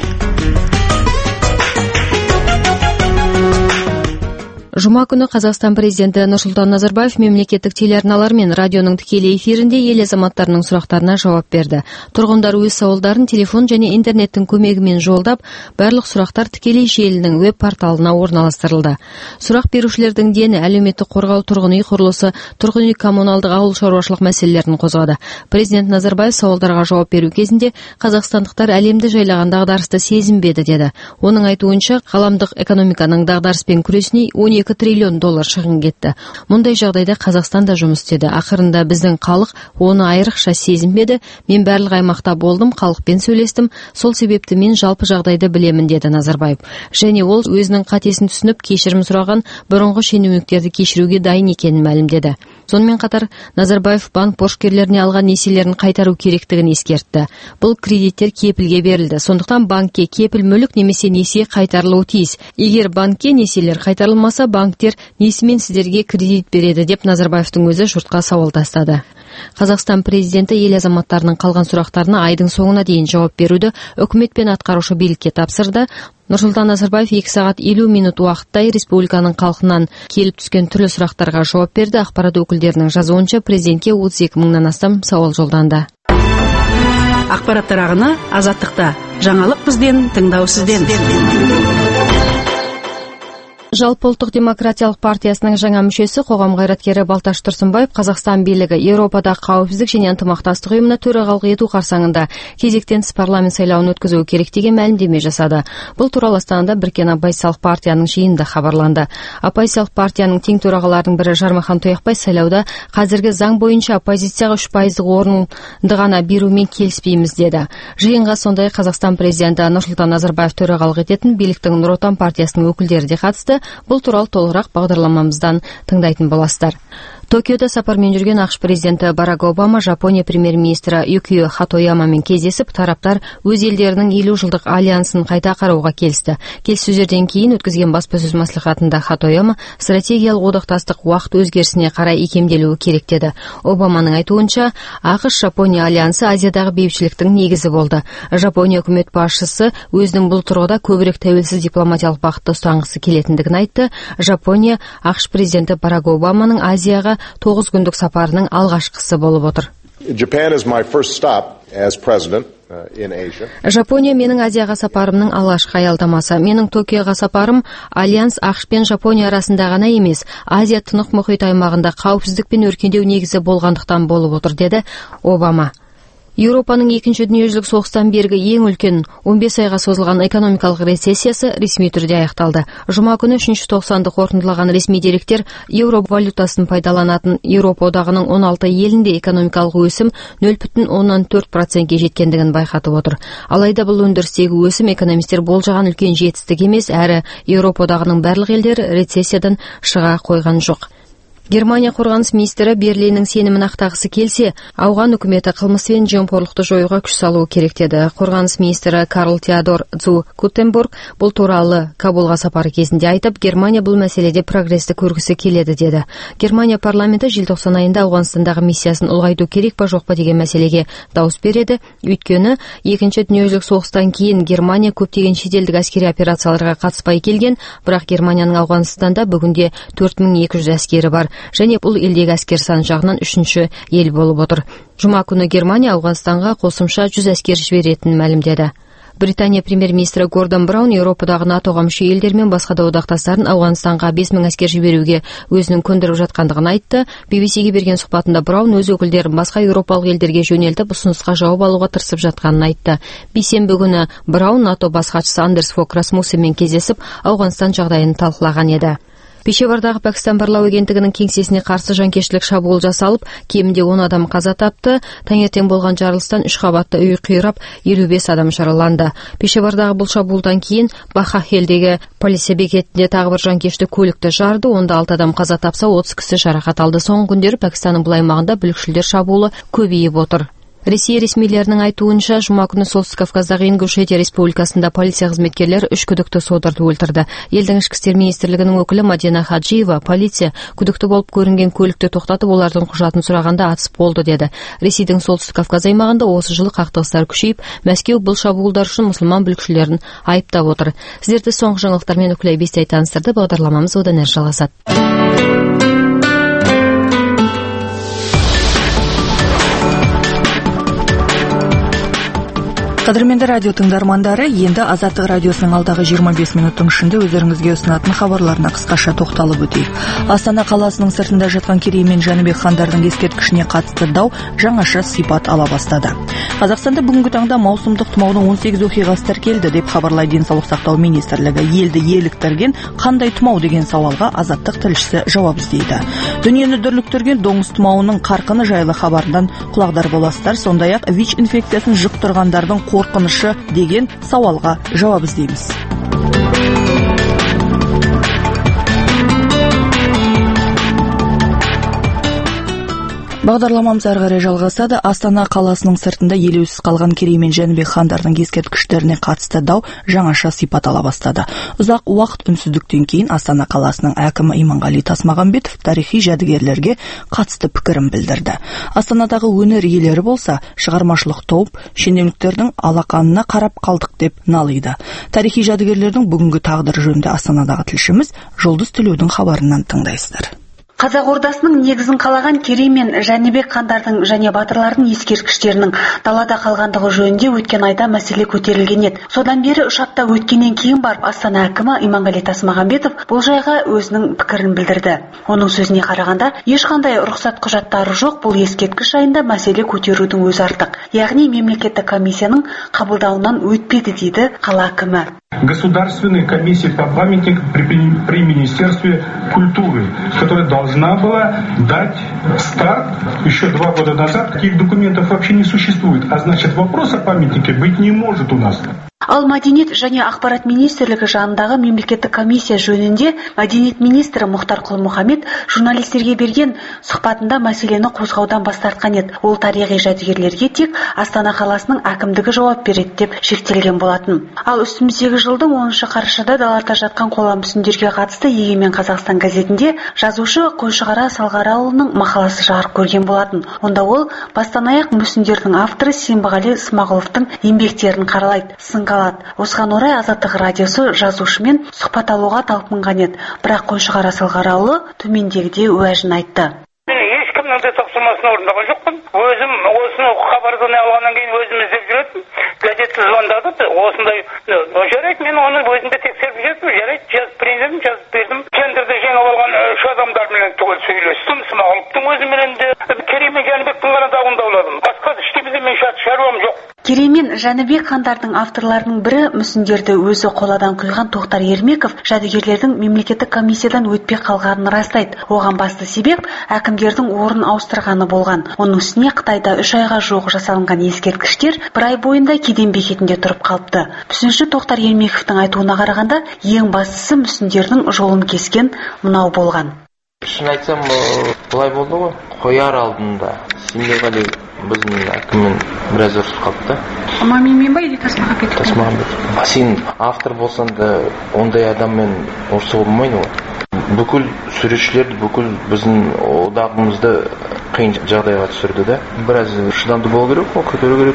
Жұма күні Қазақстан президенті Нұрсұлтан Назарбаев мемлекеттік телеарналар мен радионың тікелей эфирінде ел азаматтарының сұрақтарына жауап берді. Тұрғындар өз сауалдарын телефон және интернеттің көмегімен жолдап, барлық сұрақтар тікелей желінің веб-порталына орналастырылды. Сұрақ берушілердің дені әлеуметтік қорғау, тұрғын үй құрылысы, тұрғын үй коммуналдық ауыл шаруашылық мәселелерін қозғады. Президент Назарбаев сауалдарға жауап беру кезінде қазақстандықтар әлемді жайлаған дағдарысты сезінбеді деді. Оның айтуынша, ғаламдық экономиканың дағдарыспен күресіне 12 триллион доллар шығын кетті. Мұндай жағдайда Қазақстан да жұмыс істеді. Ақырында біздің халық оны айрықша сезінбеді. Мен барлық аймақта болдым, халықпен сөйлестім. Сол себепті мен жалпы жағдайды білемін, деді Назарбаев. Және ол өзінің қатесін түсініп, кешірім сұраған бұрынғы шенеуніктерді кешіруге дайын екенін мәлімдеді. Сонымен қатар Назарбаев банк борышкерлеріне алған несиелерін қайтару керектігін ескертті. Бұл кредиттер кепілге берілді. Сондықтан банкке кепіл мүлік немесе несие қайтарылуы тиіс. Егер банкке несиелер қайтарылмаса, банктер несімен сіздерге кредит береді, деп Назарбаевтың өзі жұртқа сауал тастады. Қазақстан президенті ел азаматтарының қалған сұрақтарына айдың соңына дейін жауап беруді үкімет пен атқарушы билікке тапсырды. Нұрсұлтан Назарбаев 2 сағат 50 минут уақытта республиканың халқынан келіп түскен түрлі сұрақтарға жауап берді. Ақпарат өкілдерінің жазуынша президентке 32 мыңнан астам сауал жолданды. Ақпараттар ағыны Азаттықта. Жаңалық бізден, тыңдау сізден. Жалпы ұлттық демократиялық партиясының жаңа мүшесі, қоғам қайраткері Балташ Тұрсынбаев Қазақстан билігі Еуропада қауіпсіздік және ынтымақтастық ұйымына төрағалық ету қарсаңында кезектен тыс парламент сайлауын өткізу керек деген мәлімдеме жасады. Бұл туралы Астанада біріккен оппозициялық партияның жиынында хабарланды. Оппозициялық партияның тең төрағаларының бірі Жармахан Тояқбай сайлауда қазіргі заң бойынша оппозицияға 3% орынды ғана берумен келіспейміз деді. Жиынға сондай Қазақстан президенті Нұрсұлтан Назарбаев төрағалық ететін биліктің Нұр Отан партиясының өкілдері де қатысты. Бұл туралы толығырақ бағдарламамыздан тыңдайтын боласыздар. Токиода сапармен жүрген ақш президенті Барак Обама Жапония премьер-министрі Юкио Хатоямамен кездесіп, тараптар өз елдерінің 50 жылдық альянсын қайта қарауға келісті. Келіссөздерден кейін өткізген баспасөз мәслихатында Хатояма стратегиялық одақтастық уақыт өзгерісіне қарай икемделуі керек деді. Обаманың айтуынша, ақш-Жапония альянсы Азиядағы бейбітшіліктің негізі болды. Жапония үкімет басшысы өзінің бұл тұрғыда көбірек тәуелсіз дипломатиялық бағытты ұстанғысы келетіндігін айтты. Жапония ақш президенті Барак Обаманың Азияға 9 күндік сапарының алғашқысы болып отыр. Жапония менің Азияға сапарымның алғашқы аялдамасы. Менің Токиоға сапарым альянс ақш пен Жапония арасында ғана емес, Азия тынық мұхит аймағында қауіпсіздік пен өркендеу негізі болғандықтан болып отыр, деді Обама. Еуропаның 2-ші дүниежүзілік соғыстан бергі ең үлкен 15 айға созылған экономикалық рецессиясы ресми түрде аяқталды. Жұма күні 3-ші тоқсанды қорытындылаған ресми деректер еуро валютасын пайдаланатын Еуропа одағының 16 елінде экономикалық өсім 0,4%-ге жеткендігін байқатып отыр. Алайда бұл өндірістегі өсім экономистер болжаған үлкен жетістік емес, әрі Еуропа одағының барлық елдері рецессиядан шыға қойған жоқ. Германия қорғаныс министрі Берлиннің сенімін ақтағысы келсе, ауған үкіметі қылмыс пен жемқорлықты жоюға күш салуы керек деді. Қорғаныс министрі Карл Теодор Цу Куттенбург бұл туралы Кабулға сапары кезінде айтып, Германия бұл мәселеде прогрессті көргісі келеді деді. Германия парламенті желтоқсан айында Ауғанстандағы миссиясын ұлғайту керек па жоқ па деген мәселеге дауыс береді. Өйткені 2-ші дүниежүзілік соғыстан кейін Германия көптеген шетелдік әскери операцияларға қатыспай келген, бірақ Германияның Ауғанстанда бүгінде 4200 әскері бар. Және бұл елдегі әскер саны жағынан 3-ші ел болып отыр. Жұма күні Германия Ауғанстанға қосымша 100 әскер жіберетінін мәлімдеді. Британия премьер-министрі Гордон Браун Еуропадағы НАТОға мүше елдер мен басқа да одақтастарын Ауғанстанға 5000 әскер жіберуге өзінің көндіріп жатқандығын айтты. BBC-ге берген сұхбатында Браун өз өкілдерін басқа еуропалық елдерге жөнелтіп ұсынысқа жауап алуға тырысып жатқанын айтты. Бейсенбі күні Браун НАТО бас хатшысы Андерс Фок Расмуссенмен кездесіп, Ауғанстан жағдайын талқылаған еді. Пешавардағы Пәкістан барлау агенттігінің кеңсесіне қарсы жанкештілік шабуыл жасалып, кемінде 10 адам қаза тапты. Таңертең болған жарылыстан 3 қабатты үй қирап, 55 адам жараланды. Пешавардағы бұл шабуылдан кейін Бахахелдегі полиция бекетінде тағы бір жанкешті көлікті жарды, онда 6 адам қаза тапса, 30 кісі жарақат алды. Соңғы күндері Пәкістанның бұл аймағында бүлікшілдер шабуылы көбейіп отыр. Ресей ресмилерінің айтуынша, жұма күні Солтүстік Кавказдағы Ингушетия республикасында полиция қызметкерлері 3 күдікті содырды өлтірді. Елдің ішкі істер министрлігінің өкілі Мадина Хаджиева, полиция күдікті болып көрінген көлікті тоқтатып, олардың құжатын сұрағанда атыс болды деді. Ресейдің Солтүстік Кавказ аймағында осы жылы қақтығыстар күшейіп, Мәскеу бұл шабуылдар үшін мұсылман бүлікшілерін айыптап отыр. Сіздерді соңғы жаңалықтармен Үкілай Бестай таныстырды. Бағдарламамыз одан әрі жалғасады. Қадірменді радио тыңдармандары, енді Азаттық радиосының алдағы 25 минуттың ішінде өздеріңізге ұсынатын хабарларына қысқаша тоқталып өтейік. Астана қаласының сыртында жатқан Керей мен Жәнібек хандардың ескерткішіне қатысты дау жаңаша сипат ала бастады. Қазақстанда бүгінгі таңда маусымдық тұмаудың 18 оқиғасы тіркелді деп хабарлайды денсаулық сақтау министрлігі. Елді еліктірген қандай тұмау деген сауалға Азаттық тілшісі жауап іздейді. Дүниені дүрліктірген доңыз тұмауының қарқыны жайлы хабардан құлағдар боласыздар. Сондай-ақ ВИЧ инфекциясын жұқтырғандардың қорқынышы деген сауалға жауап іздейміз. Бағдарламамыз әрі қарай жалғасады. Астана қаласының сыртында елеусіз қалған Керей мен Жәнібек хандардың ескерткіштеріне қатысты дау жаңаша сипат ала бастады. Ұзақ уақыт үнсіздіктен кейін Астана қаласының әкімі Иманғали Тасмағамбетов тарихи жәдігерлерге қатысты пікірін білдірді. Астанадағы өнер иелері болса, шығармашылық топ шенеуніктердің алақанына қарап қалдық деп налиды. Тарихи жәдігерлердің бүгінгі тағдыры жөнінде Астанадағы тілшіміз Жұлдыз Төлеудің хабарынан тыңдайсыздар. Қазақ ордасының негізін қалаған Керей мен Жәнібек хандардың және батырлардың ескерткіштерінің далада қалғандығы жөнінде өткен айда мәселе көтерілген еді. Содан бері 3 апта өткеннен кейін барып Астана әкімі Иманғали Тасмағамбетов бұл жайға өзінің пікірін білдірді. Оның сөзіне қарағанда, ешқандай рұқсат құжаттары жоқ, бұл ескерткіш жайында мәселе көтерудің өзі артық. Яғни мемлекеттік комиссияның қабылдауынан өтпеді дейді қала әкімі. Государственной комиссии по памятникам при Министерстве культуры, которая должна была дать старт еще 2 года назад. Таких документов вообще не существует, а значит вопрос о памятнике быть не может у нас. Ал мәдениет және ақпарат министрлігі жанындағы мемлекеттік комиссия жөнінде мәдениет министрі Мұхтар Құл-Мұхаммед журналистерге берген сұхбатында мәселені қозғаудан бас тартқан еді. Ол тарихи жәдігерлерге тек Астана қаласының әкімдігі жауап береді деп шектелген болатын. Ал үстіміздегі жылдың 10 қарашада далада жатқан қола мүсіндерге қатысты Егемен Қазақстан газетінде жазушы Қойшығара Салғарауылының мақаласы жарық көрген болатын. Онда ол бастан-аяқ мүсіндердің авторы Сенбіғали Смағұловтың еңбектерін қаралайды, сынға алады. Осыған орай Азаттық радиосы жазушымен сұхбат алуға талпынған еді. Бірақ Қойшығара Салғарауылы төмендегідей уәжін айтты. Ешкімнің де тапсырмасын орындаған жоқпын. Өзім осыны хабардан алғаннан кейін өзім іздеп жүретін. Газетті звондады, осындай жарайды, мен оны өзімде тексеріп жүрдім, жарайды, жазып бердім. Тендерді жеңіп алған 3 адамдармен түгел сөйлестім. Смағұловтың өзімен де Керей мен Жәнібектің ғана дауындауладым. Басқа ештеңеде мен шаруам жоқ. Керей мен Жәнібек хандарының авторларының бірі мүсіндерді өзі қоладан құйған Тоқтар Ермеков жәдігерлердің мемлекеттік комиссиядан өтпей қалғанын растайды. Оған басты себеп әкімдердің орын ауыстырғаны болған. Оның үстіне Қытайда 3 айға жуық жасалынған ескерткіштер 1 ай бойында кеден бекетінде тұрып қалыпты. Мүсінші Тоқтар Ермековтың айтуына қарағанда, ең бастысы мүсіндердің жолын кескен мынау болған. Шын айтсам, былай болды ғой, қояр алдында Сенбіғали біздің әкіммен біраз ұрысып қалыпты. Маминмен ба или Тасмағамбетов? Тасмағамбетов. Сен автор болсан да ондай адаммен ұрысуға болмайды ғой. Бүкіл суретшілерді, бүкіл біздің одағымызды қиын жағдайға түсірді да. Біраз шыдамды болу керек, көтеру керек.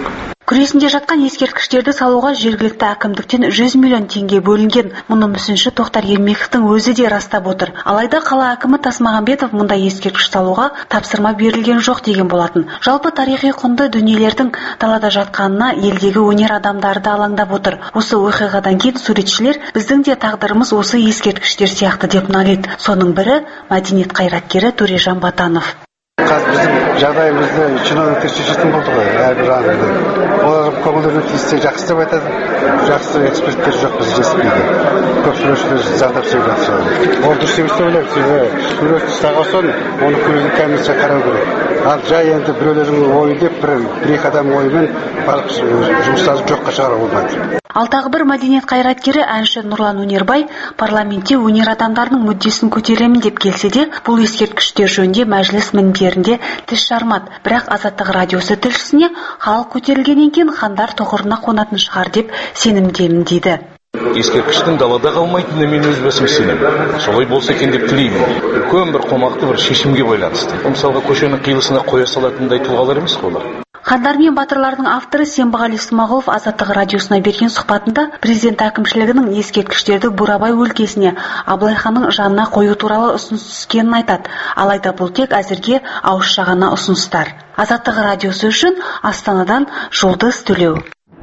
Күресінде жатқан ескерткіштерді салуға жергілікті әкімдіктен 100 миллион теңге бөлінген. Мұны мүсінші Тоқтар Ермековтің өзі де растап отыр. Алайда қала әкімі Тасмағамбетов мұндай ескерткіш салуға тапсырма берілген жоқ деген болатын. Жалпы тарихи құнды дүниелердің далада жатқанына елдегі өнер адамдары да алаңдап отыр. Осы оқиғадан кейін суретшілер біздің де тағдырымыз осы ескерткіштер сияқты деп налиды. Соның бірі мәдениет қайраткері Төрежан Батанов. Қазір біздің жағдайымызды чиновниктер шешетін болды ғой, әрбір аңды. Олар көңілдерін тиіссе жақсы деп айтады. Жақсы эксперттер жоқ, біз жетіспейді. Көп суретшілер зардап шегіп жатыр. Ол дұрыс емес деп ойлаймын, себебі суретті ұстаған соң оны көретін комиссия қарау керек. Ал жай енді біреулердің ойы деп бір-екі адам ойымен барлық жұмыстарды жоққа шығару болмайды. Ал тағы бір мәдениет қайраткері әнші Нұрлан Өнербай парламентте өнер адамдарының мүддесін көтеремін деп келсе де, бұл ескерткіштер жөнінде мәжіліс мінберінде тіс жармады. Бірақ Азаттық радиосы тілшісіне халық көтерілгеннен кейін хандар тұғырына қонатын шығар деп сенімдемін дейді. Ескерткіштің далада қалмайтынына мен өз басым сенемін. Солай болса екен деп тілеймін. Үлкен бір қомақты бір шешімге байланысты. Мысалға көшенің қиылысына қоя салатындай тұлғалар емес қой олар. Хандар мен батырлардың авторы Сембағали Смағұлов Азаттық радиосына берген сұхбатында президент әкімшілігінің ескерткіштерді Бурабай өлкесіне Абылай ханның жанына қою туралы ұсыныс түскенін айтады. Алайда бұл тек әзірге ауызша ғана ұсыныстар. Азаттық радиосы үшін Астанадан Жұлдыз Төлеу.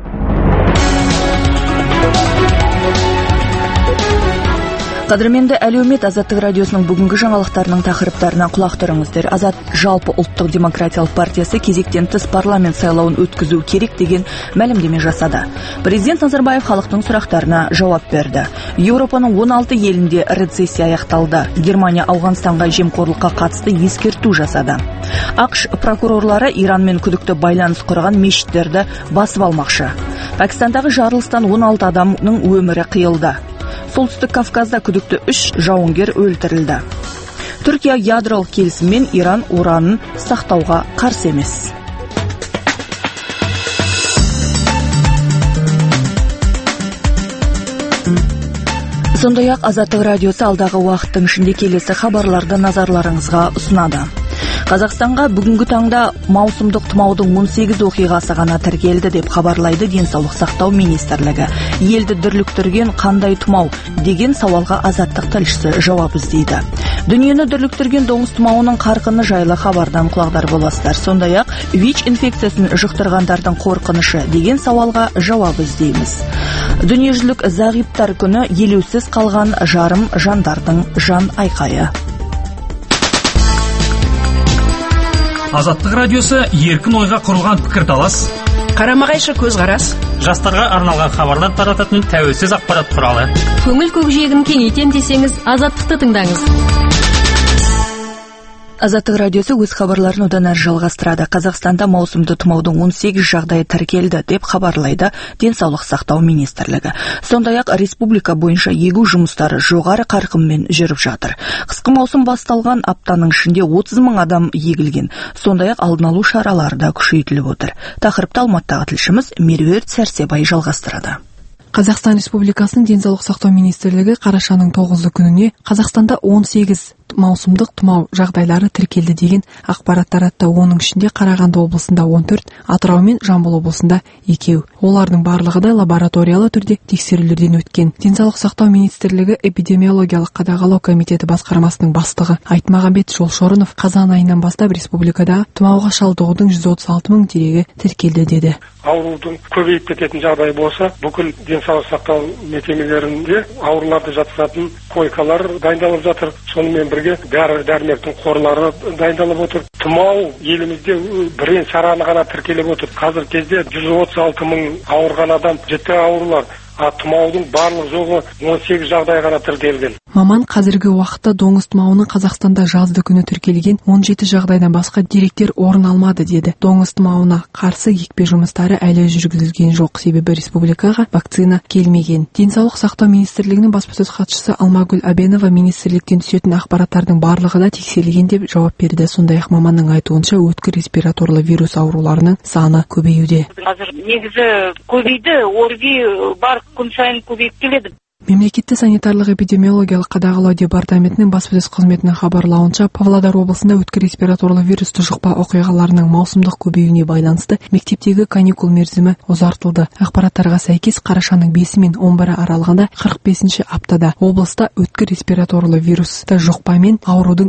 Қадірменді әлеумет Азаттық радиосының бүгінгі жаңалықтарының тақырыптарына құлақ түріңіздер. Азат жалпы ұлттық демократиялық партиясы кезектен тыс парламент сайлауын өткізу керек деген мәлімдеме жасады. Президент Назарбаев халықтың сұрақтарына жауап берді. Еуропаның 16 елінде рецессия аяқталды. Германия Ауғанстанға жемқорлыққа қатысты ескерту жасады. ақш прокурорлары Иранмен күдікті байланыс құрған мешіттерді басып алмақшы. Пәкістандағы жарылыстан 16 адамның өмірі қиылды. Солтүстік Кавказда күдікті 3 жауынгер өлтірілді. Түркия ядролық келісіммен Иран уранын сақтауға қарсы емес. Сондай-ақ Азаттық радиосы алдағы уақыттың ішінде келесі хабарларды назарларыңызға ұсынады. Қазақстанға бүгінгі таңда маусымдық тұмаудың 18 оқиғасы ғана тіркелді деп хабарлайды Денсаулық сақтау министрлігі. Елді дүрліктірген қандай тұмау деген сауалға Азаттық тілшісі жауап іздейді. Дүниені дүрліктірген доңыз тұмауының қарқыны жайлы хабардан құлағдар боласыздар. Сондай-ақ ВИЧ инфекциясын жұқтырғандардың қорқынышы деген сауалға жауап іздейміз. Дүниежүзілік зағиптар күні елеусіз қалған жарым жандардың жан айқайы. Азаттық радиосы еркін ойға құрылған пікірталас, қарама-қайшы көзқарас, жастарға арналған хабарлар тарататын тәуелсіз ақпарат құралы. Көңіл көкжиегін кеңейтем десеңіз, Азаттықты тыңдаңыз. Азаттық радиосы өз хабарларын одан әрі жалғастырады. Қазақстанда маусымды тұмаудың 18 жағдайы тіркелді деп хабарлайды Денсаулық сақтау министрлігі. Сондай-ақ республика бойынша егу жұмыстары жоғары қарқынмен жүріп жатыр. Қысқы маусым басталған аптаның ішінде 30 мың адам егілген. Сондай-ақ алдын алу шаралары да күшейтіліп отыр. Тақырыпты Алматыдағы тілшіміз Меруерт Сәрсебай жалғастырады. Қазақстан Республикасының Денсаулық сақтау министрлігі қарашаның 9 күніне Қазақстанда 18 маусымдық тұмау жағдайлары тіркелді деген ақпарат таратты. Оның ішінде Қарағанды облысында 14, Атырау мен Жамбыл облысында 2. Олардың барлығы да лабораториялы түрде тексерулерден өткен. Денсаулық сақтау министрлігі эпидемиологиялық қадағалау комитеті басқармасының бастығы Айтмағамбет Жолшорынов қазан айынан бастап республикада тұмауға шалдығудың 136 мың дерегі тіркелді деді. Аурудың көбейіп кететін жағдай болса, бүкіл денсаулық сақтау мекемелерінде ауруларды жатқызатын койкалар дайындалып жатыр. Сонымен бірге дәрі-дәрмектің қорлары дайындалып отыр. Тұмау елімізде бірен сараны ғана тіркеліп отыр. Қазір кезде 136 мың ауырған адам, жіті аурулар. Тұмаудың барлық жоғы 18 жағдай ғана тіркелген. Маман қазіргі уақытта доңыз тұмауының Қазақстанда жазды күні тіркелген 17 жағдайдан басқа деректер орын алмады деді. Доңыз тұмауына қарсы екпе жұмыстары әлі жүргізілген жоқ, себебі республикаға вакцина келмеген. Денсаулық сақтау министрлігінің баспасөз хатшысы Алмагүл Абенова министрліктен түсетін ақпараттардың барлығы да тексерілген деп жауап берді. Сондай-ақ маманның айтуынша өткір респираторлы вирус ауруларының саны көбеюде. Қазір негізі көбейді, ОРВИ бар күн сайын көбейіп келеді. Мемлекеттік санитарлық эпидемиологиялық қадағалау департаментінің баспасөз қызметінің хабарлауынша, Павлодар облысында өткір респираторлы вирусты жұқпа оқиғаларының маусымдық көбеюіне байланысты мектептегі каникул мерзімі ұзартылды. Ақпараттарға сәйкес, қарашаның 5 мен 11 аралығында 45-ші аптада облыста өткір респираторлы вирусты жұқпамен аурудың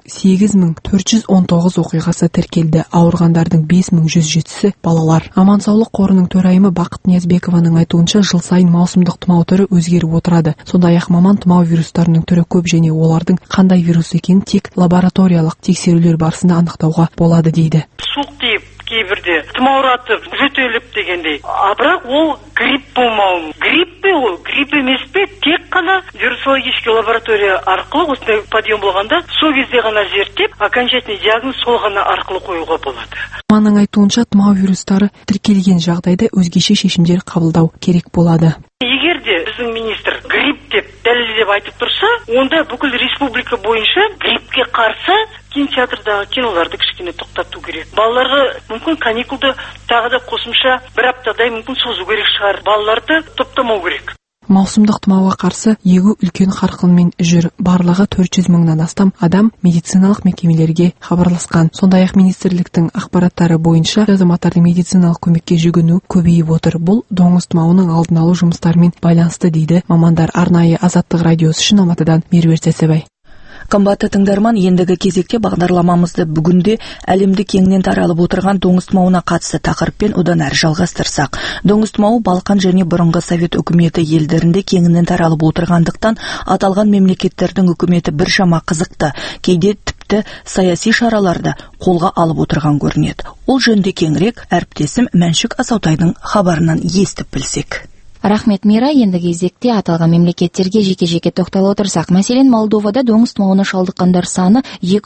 8419 оқиғасы тіркелді. Ауырғандардың 5107-сі балалар. Аман-саулық қорының төрайымы Бақыт Ниязбекованың айтуынша, жыл сайын маусымдық тұмау түрі өзгеріп отырады. Сондай-ақ маман тұмау вирустарының түрі көп және олардың қандай вирус екенін тек лабораториялық тексерулер барысында анықтауға болады дейді. Суық тиіп, кейбірде тұмауратып, жөтеліп дегендей. Бірақ ол грипп болмауы. Грипп пе ол? Грипп емес пе? Тек қана вирусологический лаборатория арқылы осындай подъем болғанда, сол кезде ғана зерттеп, окончательный диагноз сол ғана арқылы қоюға болады. Маманның айтуынша, тұмау вирустары тіркелген жағдайда өзгеше шешімдер қабылдау керек болады. Егер де біздің министр грипп деп дәлелдеп айтып тұрса, онда бүкіл республика бойынша гриппке қарсы кинотеатрдағы киноларды кішкене тоқтату керек. Балаларға мүмкін каникулды тағы да қосымша бір аптадай мүмкін созу керек шығар. Балаларды топтамау керек. Маусымдық тұмауға қарсы егу үлкен қарқынмен жүр. Барлығы 400 мыңнан астам адам медициналық мекемелерге хабарласқан. Сондай-ақ министрліктің ақпараттары бойынша азаматтардың медициналық көмекке жүгіну көбейіп отыр. Бұл доңыз тұмауының алдын алу жұмыстарымен байланысты дейді мамандар. Арнайы Азаттық радиосы үшін Алматыдан Меруерт Сәсебай. Қымбатты тыңдарман, ендігі кезекте бағдарламамызды бүгінде әлемді кеңінен таралып отырған доңыз тұмауына қатысты тақырыппен одан әрі жалғастырсақ. Доңыз тұмауы Балқан және бұрынғы Совет үкіметі елдерінде кеңінен таралып отырғандықтан, аталған мемлекеттердің үкіметі біршама қызықты, кейде тіпті саяси шараларды қолға алып отырған көрінеді. Ол жөнінде кеңірек әріптесім Мәншүк Асаутайдың хабарынан естіп білсек. Рахмет, Мира. Ендігі кезекте аталған мемлекеттерге жеке-жеке тоқталып отырсақ, мәселен, Молдовада доңыз тұмауына шалдыққандар саны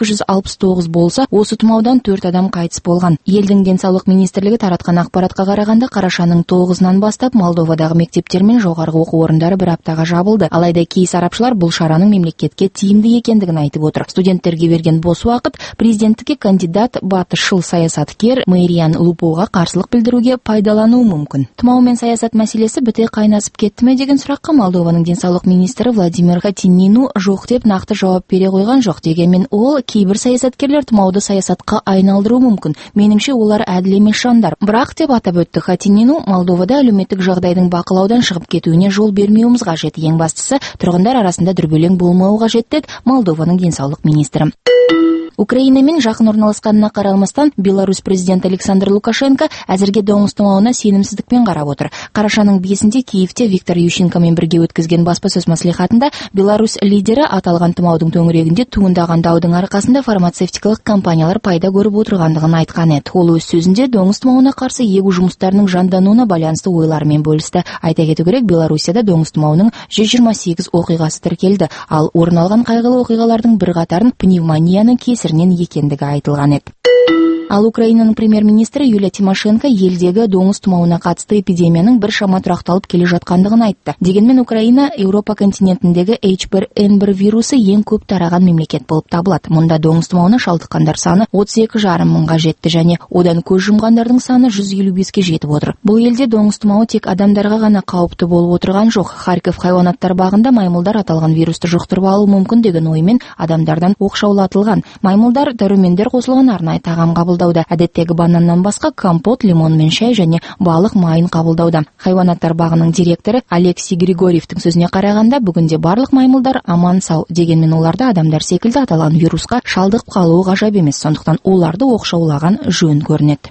269 болса, осы тұмаудан 4 адам қайтыс болған. Елдің денсаулық министрлігі таратқан ақпаратқа қарағанда, қарашаның 9-нан бастап Молдовадағы мектептер мен жоғарғы оқу орындары бір аптаға жабылды. Алайда кей сарапшылар бұл шараның мемлекетке тиімді екендігін айтып отыр. Студенттерге берген бос уақыт президенттікке кандидат батысшыл саясаткер Мэриан Лупоға қарсылық білдіруге пайдалануы мүмкін. Тұмау мен саясат мәселесі біте қайнасып кетті ме деген сұраққа Молдованың денсаулық министрі Владимир Хатинину жоқ деп нақты жауап бере қойған жоқ. Дегенмен ол кейбір саясаткерлер тұмауды саясатқа айналдыруы мүмкін. Меніңше олар әділ емес жандар. Бірақ деп атап өтті Хатинину, Молдовада әлеуметтік жағдайдың бақылаудан шығып кетуіне жол бермеуіміз қажет. Ең бастысы, тұрғындар арасында дүрбелең болмауы қажет деді Молдованың денсаулық министрі. Украинамен жақын орналасқанына қарамастан, Беларусь президенті Александр Лукашенко әзірге доңыз тұмауына сенімсіздікпен қарап отыр. Қарашаның 5-інде Киевте Виктор Ющенкомен бірге өткізген баспасөз мәслихатында Беларусь лидері аталған тұмаудың төңірегінде туындаған даудың арқасында фармацевтикалық компаниялар пайда көріп отырғандығын айтқан еді. Ол өз сөзінде доңыз тұмауына қарсы егу жұмыстарының жандануына байланысты ойларымен бөлісті. Айта кету керек, Беларусияда доңыз тұмауының 128 оқиғасы тіркелді, ал орын алған қайғылы оқиғалардың бірқатарын пневмонияның кесірінен екендігі айтылған еді. Ал Украинаның премьер-министрі Юлия Тимошенко елдегі доңыз тұмауына қатысты эпидемияның біршама тұрақталып келе жатқандығын айтты. Дегенмен Украина Еуропа континентіндегі H1N1 вирусы ең көп тараған мемлекет болып табылады. Мұнда доңыз тұмауына шалдыққандар саны 32,5 мыңға жетті және одан көз жұмғандардың саны 155-ке жетіп отыр. Бұл елде доңыз тұмауы тек адамдарға ғана қауіпті болып отырған жоқ. Харьков хайуанаттар бағында маймылдар аталған вирусты жұқтырып алуы мүмкін деген оймен адамдардан оқшаулатылған. Маймылдар дәрумендер қосылған арнайы тағам қабылдауда. Әдеттегі бананнан басқа компот, лимон мен шай және балық майын қабылдауда. Хайуанаттар бағының директоры Алексей Григорьевтің сөзіне қарағанда, бүгінде барлық маймылдар аман сау. Дегенмен оларда адамдар секілді аталған вирусқа шалдығып қалуы ғажап емес, сондықтан оларды оқшаулаған жөн көрінеді.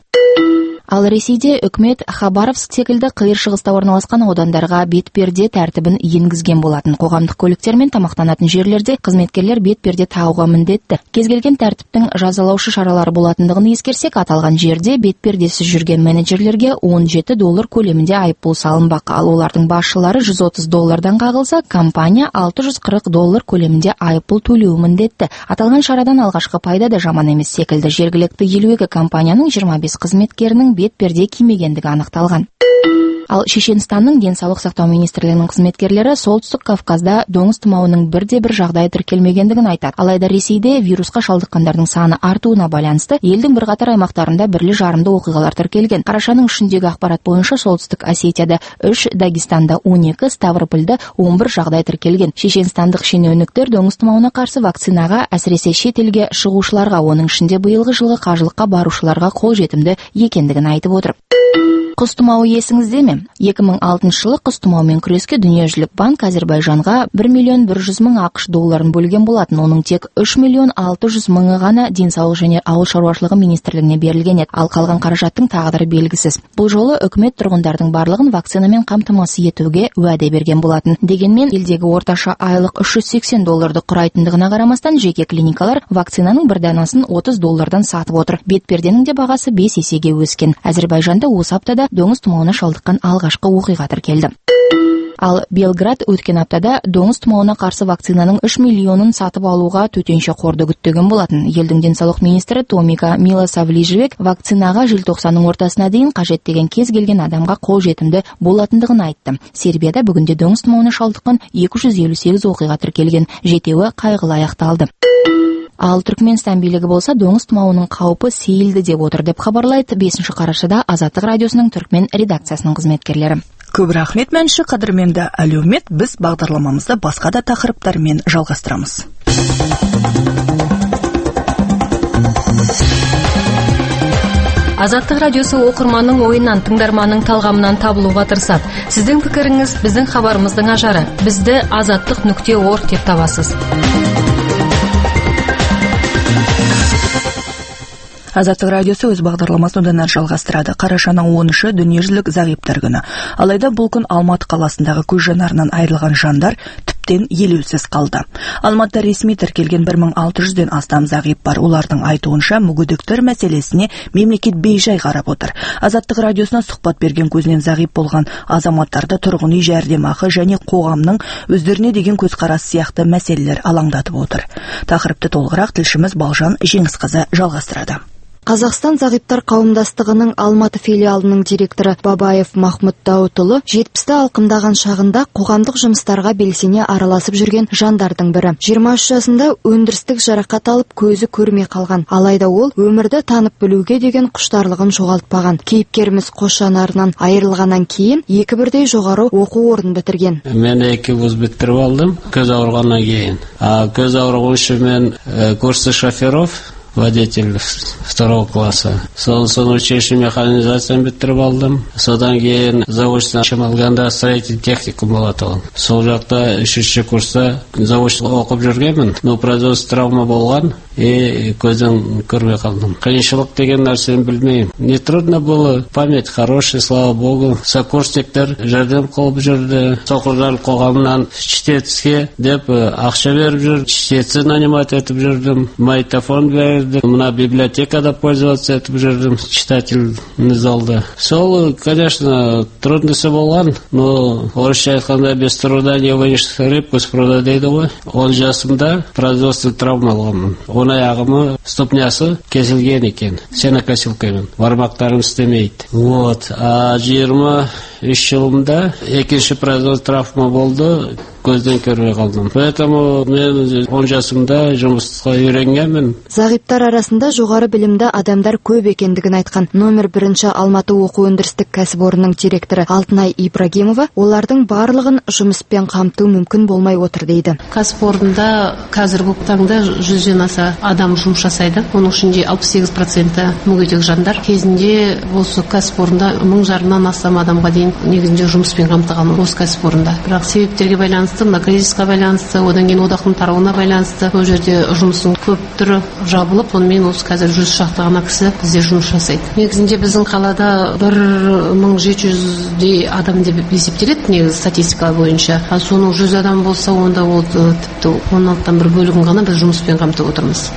Ал Ресейде үкімет Хабаровск секілді қиыр шығыста орналасқан аудандарға бетперде тәртібін енгізген болатын. Қоғамдық көліктермен тамақтанатын жерлерде қызметкерлер бетперде тағуға міндетті. Кез келген тәртіптің жазалаушы шаралары болатындығын ескерсек, аталған жерде бетпердесіз жүрген менеджерлерге $17 көлемінде айыппұл салынбақ. Ал олардың басшылары $130 қағылса, компания $640 көлемінде айыппұл төлеуі міндетті. Аталған шарадан алғашқы пайда да жаман емес секілді. Жергілікті 52 компанияның 25 қызметкерінің бетперде кимегендігі анықталған. Ал Шешенстанның денсаулық сақтау министрлігінің қызметкерлері солтүстік Кавказда доңыз тұмауының бірде-бір жағдайы тіркелмегендігін айтады. Алайда Ресейде вирусқа шалдыққандардың саны артуына байланысты елдің бірқатар аймақтарында бірлі-жарымды оқиғалар тіркелген. Қарашаның 3-ндегі ақпарат бойынша солтүстік Осетияда 3, Дагестанда 12, Ставропольда 11 жағдай тіркелген. Шешенстандық шенеуніктер доңыз тұмауына қарсы вакцинаға, әсіресе шет елге шығушыларға, оның ішінде биылғы жылғы қажылыққа барушыларға қолжетімді екендігін айтып отыр. Құс тұмауы есіңізде ме? 2006 жылы құс тұмауымен күреске дүниежүзілік банк Әзербайжанға 1.1 ақш долларын бөлген болатын. Оның тек 3.600.000 ғана денсаулық және ауыл шаруашылығы министрлігіне берілген еді. Ал қалған қаражаттың тағдыры белгісіз. Бұл жолы үкімет тұрғындардың барлығын вакцинамен қамтамасыз етуге уәде берген болатын. Дегенмен елдегі орташа айлық $380 құрайтындығына қарамастан жеке клиникалар вакцинаның бір данасын $30 сатып отыр. Бетперденің де бағасы 5 есеге өскен. Әзербайжанда осы аптада доңыз тұмауына шалдыққан алғашқы оқиға тіркелді. Ал Белград өткен аптада доңыз тұмауына қарсы вакцинаның 3 миллионын сатып алуға төтенше қорды күттеген болатын. Елдің денсаулық министрі Томика Милосавлижбек вакцинаға желтоқсанның ортасына дейін қажет деген кез келген адамға қолжетімді болатындығын айтты. Сербияда бүгінде доңыз тұмауына шалдыққан 258 оқиға тіркелген, 7-і қайғылы аяқталды. Ал Түркменстан билігі болса доңыз тұмауының қаупі сейілді деп отыр деп хабарлайды 5 қарашада Азаттық радиосының түркмен редакциясының қызметкерлері. Көп рахмет мәнші қадірменді әлеумет. Біз бағдарламамызды басқа да тақырыптармен жалғастырамыз. Азаттық радиосы оқырманның ойынан, тыңдарманның талғамынан табылуға тырысады. Сіздің пікіріңіз біздің хабарымыздың ажары. Бізді azаттық.org деп табасыз. Азаттық радиосы өз бағдарламасын одан әрі жалғастырады. Қарашаның 10-шы дүниежүзілік зағиптар күні. Алайда бұл күн Алматы қаласындағы көз жанарынан айырылған жандар тіптен елеусіз қалды. Алматыда ресми тіркелген 1600-ден астам зағип бар. Олардың айтуынша мүгедектер мәселесіне мемлекет бейжай қарап отыр. Азаттық радиосына сұхбат берген көзінен зағип болған азаматтарды тұрғын үй жәрдемақы және қоғамның өздеріне деген көзқарас сияқты мәселелер алаңдатып отыр. Тақырыпты толығырақ тілшіміз Балжан Жеңісқызы жалғастырады. Қазақстан зағиптар қауымдастығының Алматы филиалының директоры Бабаев Махмұт Даутұлы 70-ті алқымдаған шағында қоғамдық жұмыстарға белсене араласып жүрген жандардың бірі. 23 жасында өндірістік жарақат алып көзі көрмей қалған. Алайда ол өмірді танып білуге деген құштарлығын жоғалтпаған. Кейіпкеріміз қос жанарынан айырылғаннан кейін екі бірдей жоғары оқу орнын бітірген. Мен 2 вуз бітіріп алдым, көз ауырғаннан кейін. Көз ауырған үшін мен курсы шоферов, водитель 2 класса. Сосын училище механизацияны бітіріп алдым. Содан кейін заочно Шамалганда строительный техникум болады ол. Сол жақта 3-ші курста заочно оқып жүргенмін. Но производство травма болған и көзім көрмей қалдым. Қиыншылық деген нәрсені білмеймін. Не трудно было, память хорошая, слава богу. Сокурсниктер жәрдем қылып жүрді. Соқырдар қоғамынан чтецке деп ақша беріп жүр. Чтецы нанимать етіп жүрдім. Магнитофон берді. Мына библиотекада пользоваться етіп жүрдім. Читательный залда. Сол, конечно, трудности болған, но орысша айтқанда без труда не вынешь рыбку с пруда дейді ғой. 10 жасымда производство травма алғанмын. Аяғымы ступнясы кесілген екен, сенокосилкамен, бармақтарым істемейді. Вот, 23 жылымда екінші производство травма болды, көзден көрмей қалдым. Поэтому мен 10 жасымда жұмысқа үйренгенмін. Зағиптар арасында жоғары білімді адамдар көп екендігін айтқан номер 1 Алматы оқу өндірістік кәсіпорнының директоры Алтынай Ибрагимова олардың барлығын жұмыспен қамту мүмкін болмай отыр дейді. Кәсіпорында қазіргі таңда 100-ден аса адам жұмыс жасайды. Оның ішінде 68% мүгедек жандар. Кезінде осы кәсіпорында 1000-жарымнан астам адамға дейін негізінде жұмыспен қамтыған осы кәсіпорында. Бірақ себептерге байланысты, мына кризисқа байланысты, одан кейін одақтың тарауына байланысты, ол жерде жұмыстың көп түрі жабылып, онымен осы қазір 100 шақты ғана кісі бізде жұмыс жасайды. Негізінде біздің қалада 1700-дей адам деп есептеледі негізі статистика бойынша. Соның 100 адам болса, онда ол тіпті 16-тан бір бөлігін ғана біз жұмыспен қамтып отырмыз.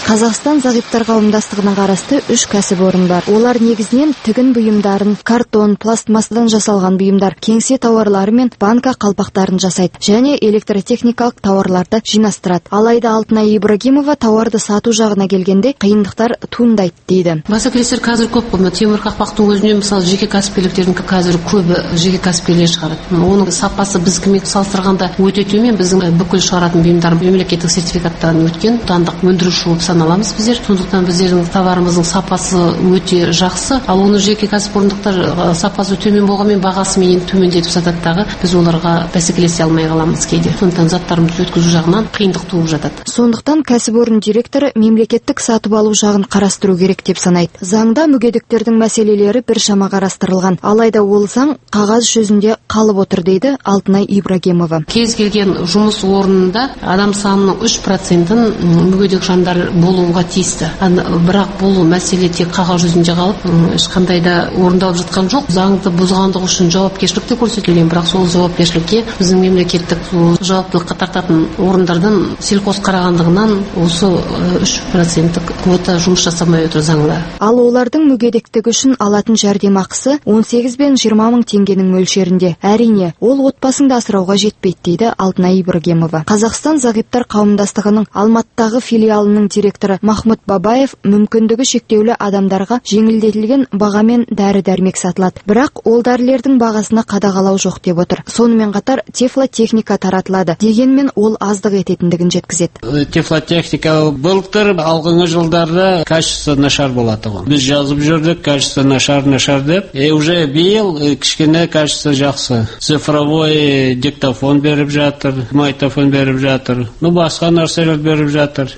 Қазақстан зағиптар қауымдастығына қарасты 3 кәсіпорын бар. Олар негізінен тігін бұйымдарын, картон, пластмассадан жасалған бұйымдар, кеңсе тауарлары мен банка қалпақтарын жасайды және электротехникалық тауарларды жинастырады. Алайда Алтынай Ибрагимова тауарды сату жағына келгенде қиындықтар туындайды дейді. Бәсекелестер қазір көп қой. Темір қақпақтың өзіне мысалы жеке кәсіпкерліктердің қазір көбі жеке кәсіпкерлер шығарады. Оның сапасы біздікімен салыстырғанда өте төмен. Біздің бүкіл шығаратын бұйымдар мемлекеттік сертификаттан өткен отандық өндіруші болып саналамыз біздер. Сондықтан біздердің товарымыздың сапасы өте жақсы. Ал оны жеке кәсіпорындар сапасы төмен болғанмен бағасымен төмендетіп сатады. Біз оларға бәсекелесе алмай қаламыз кейде. Сондықтан заттарымызды өткізу жағынан қиындық туып жатады. Сондықтан кәсіпорын директоры мемлекеттік сатып алу жағын қарастыру керек деп санайды. Заңда мүгедектердің мәселелері біршама қарастырылған. Алайда ол заң қағаз жүзінде қалып отыр дейді Алтынай Ибрагимова. Кез келген жұмыс орнында адам санының 3%-ын мүгедек жандар болуға тиісті. Бірақ бұл мәселе тек қағаз жүзінде қалып, ешқандай да орындалып жатқан жоқ. Заңды бұзғандық үшін жауапкершілік те көрсетілген, бірақ сол жауапкершілікке біздің мемлекеттік жауаптылыққа тартатын орындардан селқос қарағандығынан осы 3% квота жұмыс жасамай отыр заңда. Ал олардың мүгедектігі үшін алатын жәрдемақысы 18 бен 20 мың теңгенің мөлшерінде. Әрине, ол отбасыңды асырауға жетпейді дейді Алтынай Ибрагимова. Қазақстан зағиптар қауымдастығының Алматыдағы филиалының директоры Махмут Бабаев мүмкіндігі шектеулі адамдарға жеңілдетілген бағамен дәрі-дәрмек сатылады. Бірақ ол дәрілердің бағасына қадағалау жоқ деп отыр. Сонымен қатар тефлотехника таратылады. Дегенмен ол аздық ететіндігін жеткізеді. Тефлотехника былтыр алғыңғы жылдарда качество нашар болады ғой. Біз жазып жүрдік, качество нашар деп. Уже биыл кішкене качество жақсы. Цифровой диктофон беріп жатыр, магнитофон беріп жатыр. Басқа нәрселер беріп жатыр.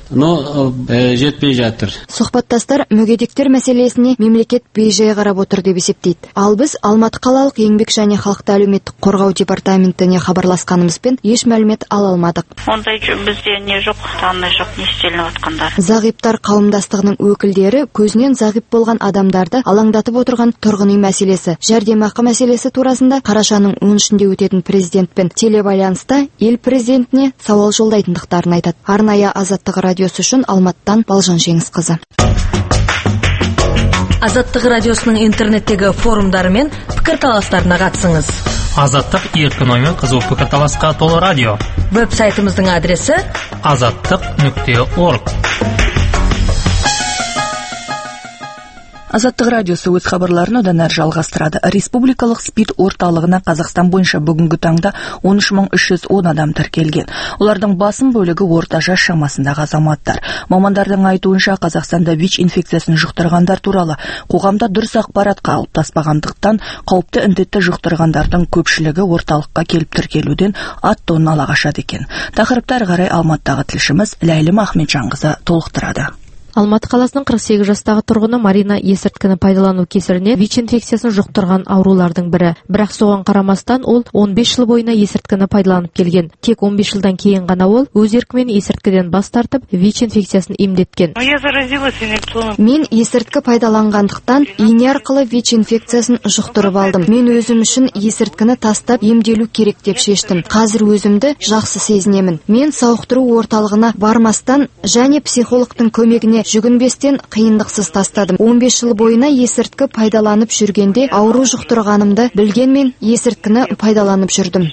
Жетпей жатыр. Сұхбаттастар мүгедектер мәселесіне мемлекет бейжай қарап отыр деп есептейді. Ал біз Алматы қалалық еңбек және халықты әлеуметтік қорғау департаментіне хабарласқанымызбен еш мәлімет ала алмадық. Ондай бізде не жоқ, танымай жоқ, не істелініп жатқандар. Зағиптар қауымдастығының өкілдері көзінен зағип болған адамдарды алаңдатып отырған тұрғын үй мәселесі, жәрдемақы мәселесі турасында қарашаның 13-інде өтетін президентпен телебайланыста ел президентіне сауал жолдайтындықтарын айтады. Арнайы Азаттық радиосы үшін Алматыдан Балжан Жеңісқызы. Азаттық радиосының интернеттегі форумдары мен пікірталастарына қатысыңыз. Азаттық еркін оймен қызу пікірталасқа толы радио. Веб-сайтымыздың адресі azаттық.org. Азаттық радиосы өз хабарларын одан әрі жалғастырады. Республикалық СПИД орталығына Қазақстан бойынша бүгінгі таңда 13.310 адам тіркелген. Олардың басым бөлігі орта жас шамасындағы азаматтар. Мамандардың айтуынша Қазақстанда ВИЧ инфекциясын жұқтырғандар туралы қоғамда дұрыс ақпарат қалыптаспағандықтан қауіпті індетті жұқтырғандардың көпшілігі орталыққа келіп тіркелуден ат-тонын ала қашады екен. Тақырыпты әрі қарай Алматыдағы тілшіміз Ләйлім Ахметжанқызы толықтырады. Алматы қаласының 48 жастағы тұрғыны Марина есірткіні пайдалану кесірінен ВИЧ инфекциясын жұқтырған аурулардың бірі. Бірақ соған қарамастан ол 15 жыл бойына есірткіні пайдаланып келген. Тек 15 жылдан кейін ғана ол өз еркімен есірткіден бас тартып, ВИЧ инфекциясын емдеткен. Мен есірткі пайдаланғандықтан ине арқылы ВИЧ инфекциясын жұқтырып алдым. Мен өзім үшін есірткіні тастап емделу керек деп шештім. Қазір өзімді жақсы сезінемін. Мен сауықтыру орталығына бармастан және психологтың көмегіне жүгінбестен қиындықсыз тастадым. 15 жыл бойына есірткі пайдаланып жүргенде ауру жұқтырғанымды білгенмен есірткіні пайдаланып жүрдім.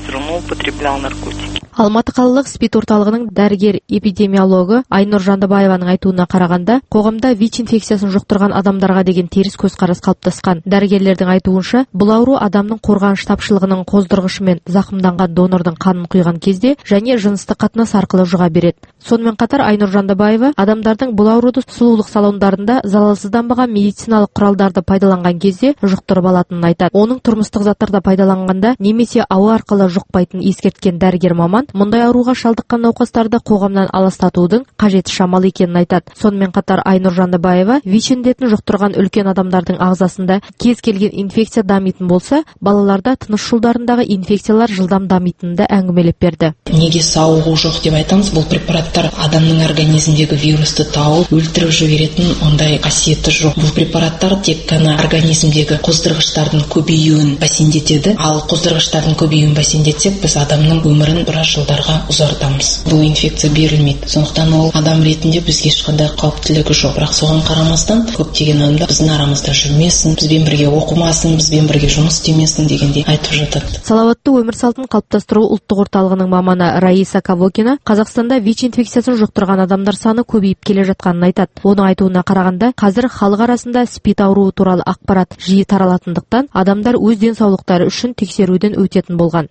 Алматы қалалық СПИД орталығының дәрігер-эпидемиологы Айнұр Жандыбаеваның айтуына қарағанда, қоғамда ВИЧ инфекциясын жұқтырған адамдарға деген теріс көзқарас қалыптасқан. Дәрігерлердің айтуынша, бұл ауру адамның қорғаныш тапшылығының қоздырғышымен зақымданған донордың қанын құйған кезде және жыныстық қатынас арқылы жұға береді. Сонымен қатар Айнұр Жандыбаева адамдардың бұл ауруды сұлулық салондарында залалсызданбаған медициналық құралдарды пайдаланған кезде жұқтырып алатынын айтады. Оның тұрмыстық заттарды пайдаланғанда немесе ауа арқылы жұқпайтынын ескерткен дәрігер маман мұндай ауруға шалдыққан науқастарды қоғамнан аластатудың қажеті шамалы екенін айтады. Сонымен қатар Айнұр Жандыбаева ВИЧ індетін жұқтырған үлкен адамдардың ағзасында кез келген инфекция дамитын болса, балаларда тыныс жолдарындағы инфекциялар жылдам дамитынын да әңгімелеп берді. Неге сауығу жоқ деп айтамыз, бұл препараттар адамның организмдегі вирусты тауып өлтіріп жіберетін ондай қасиеті жоқ. Бұл препараттар тек қана организмдегі қоздырғыштардың көбеюін бәсеңдетеді. Ал қоздырғыштардың көбеюін бәсеңдетсек, біз адамның өмірін біраз жылдарға ұзартамыз. Бұл инфекция берілмейді. Сондықтан ол адам ретінде бізге ешқандай қауіптілігі жоқ. Бірақ соған қарамастан көптеген адамдар біздің арамызда жүрмесін, бізбен бірге оқымасын, бізбен бірге жұмыс істемесін дегендей айтып жатады. Салауатты өмір салтын қалыптастыру ұлттық орталығының маманы Раиса Кавокина Қазақстанда ВИЧ инфекциясын жұқтырған адамдар саны көбейіп келе жатқанын айтады. Оның айтуына қарағанда, қазір халық арасында СПИД ауруы туралы ақпарат жиі таралатындықтан, адамдар өз денсаулықтары үшін тексеруден өтетін болған.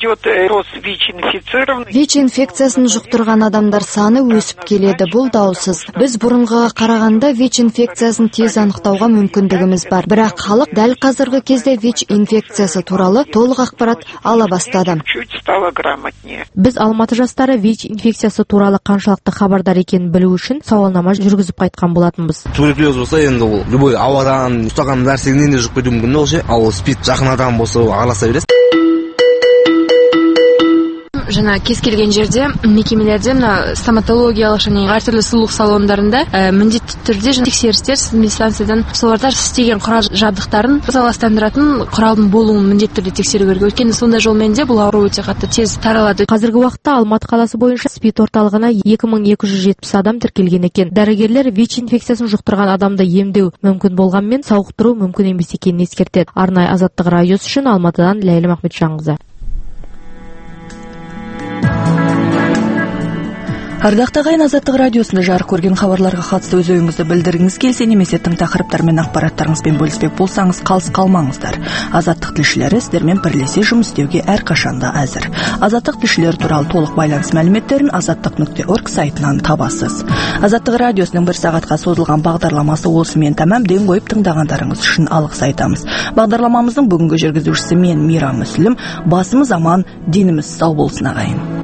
ВИЧ инфекциясын жұқтырған адамдар саны өсіп келеді, бұл даусыз. Біз бұрынғыға қарағанда ВИЧ инфекциясын тез анықтауға мүмкіндігіміз бар. Бірақ халық дәл қазіргі кезде ВИЧ инфекциясы туралы толық ақпарат ала бастады. Біз Алматы жастары ВИЧ инфекциясы туралы қаншалықты хабардар екенін білу үшін сауалнама жүргізіп қайтқан болатынбыз. Туберкулез болса, енді ол любой ауадан ұстаған нәрсенен де жұқпай мүмкін ол ал СПИД жақын адам болса араласа бересіз. Жаңа кез келген жерде мекемелерде мына стоматологиялық және әртүрлі сұлулық салондарында міндетті түрде тексерістер медстанциядан соларда істеген құрал жабдықтарын залалсыздандыратын құралдың болуын міндетті түрде тексеру керек. Өйткені сондай жолмен де бұл ауру өте қатты тез таралады. Қазіргі уақытта Алматы қаласы бойынша СПИД орталығына 2270 адам тіркелген екен. Дәрігерлер ВИЧ инфекциясын жұқтырған адамды емдеу мүмкін болғанмен сауықтыру мүмкін емес екенін ескертеді. Арнайы Азаттық радиосы үшін Алматыдан Ләйлім Ахметжанқызы. Ардақты ағайын, Азаттық радиосында жарық көрген хабарларға қатысты өз ойыңызды білдіргіңіз келсе, немесе тың тақырыптар мен ақпараттарыңызбен бөліспек болсаңыз, қалыс қалмаңыздар. Азаттық тілшілері сіздермен бірлесе жұмыс істеуге әрқашанда әзір. Азаттық тілшілері туралы толық байланыс мәліметтерін azаттық.org сайтынан табасыз. Азаттық радиосының 1 сағатқа созылған бағдарламасы осымен тәмам. Ден қойып тыңдағандарыңыз үшін алғыс айтамыз. Бағдарламамыздың бүгінгі жүргізушісі мен Мира Мүслім. Басымыз аман, деніміз сау болсын ағайын.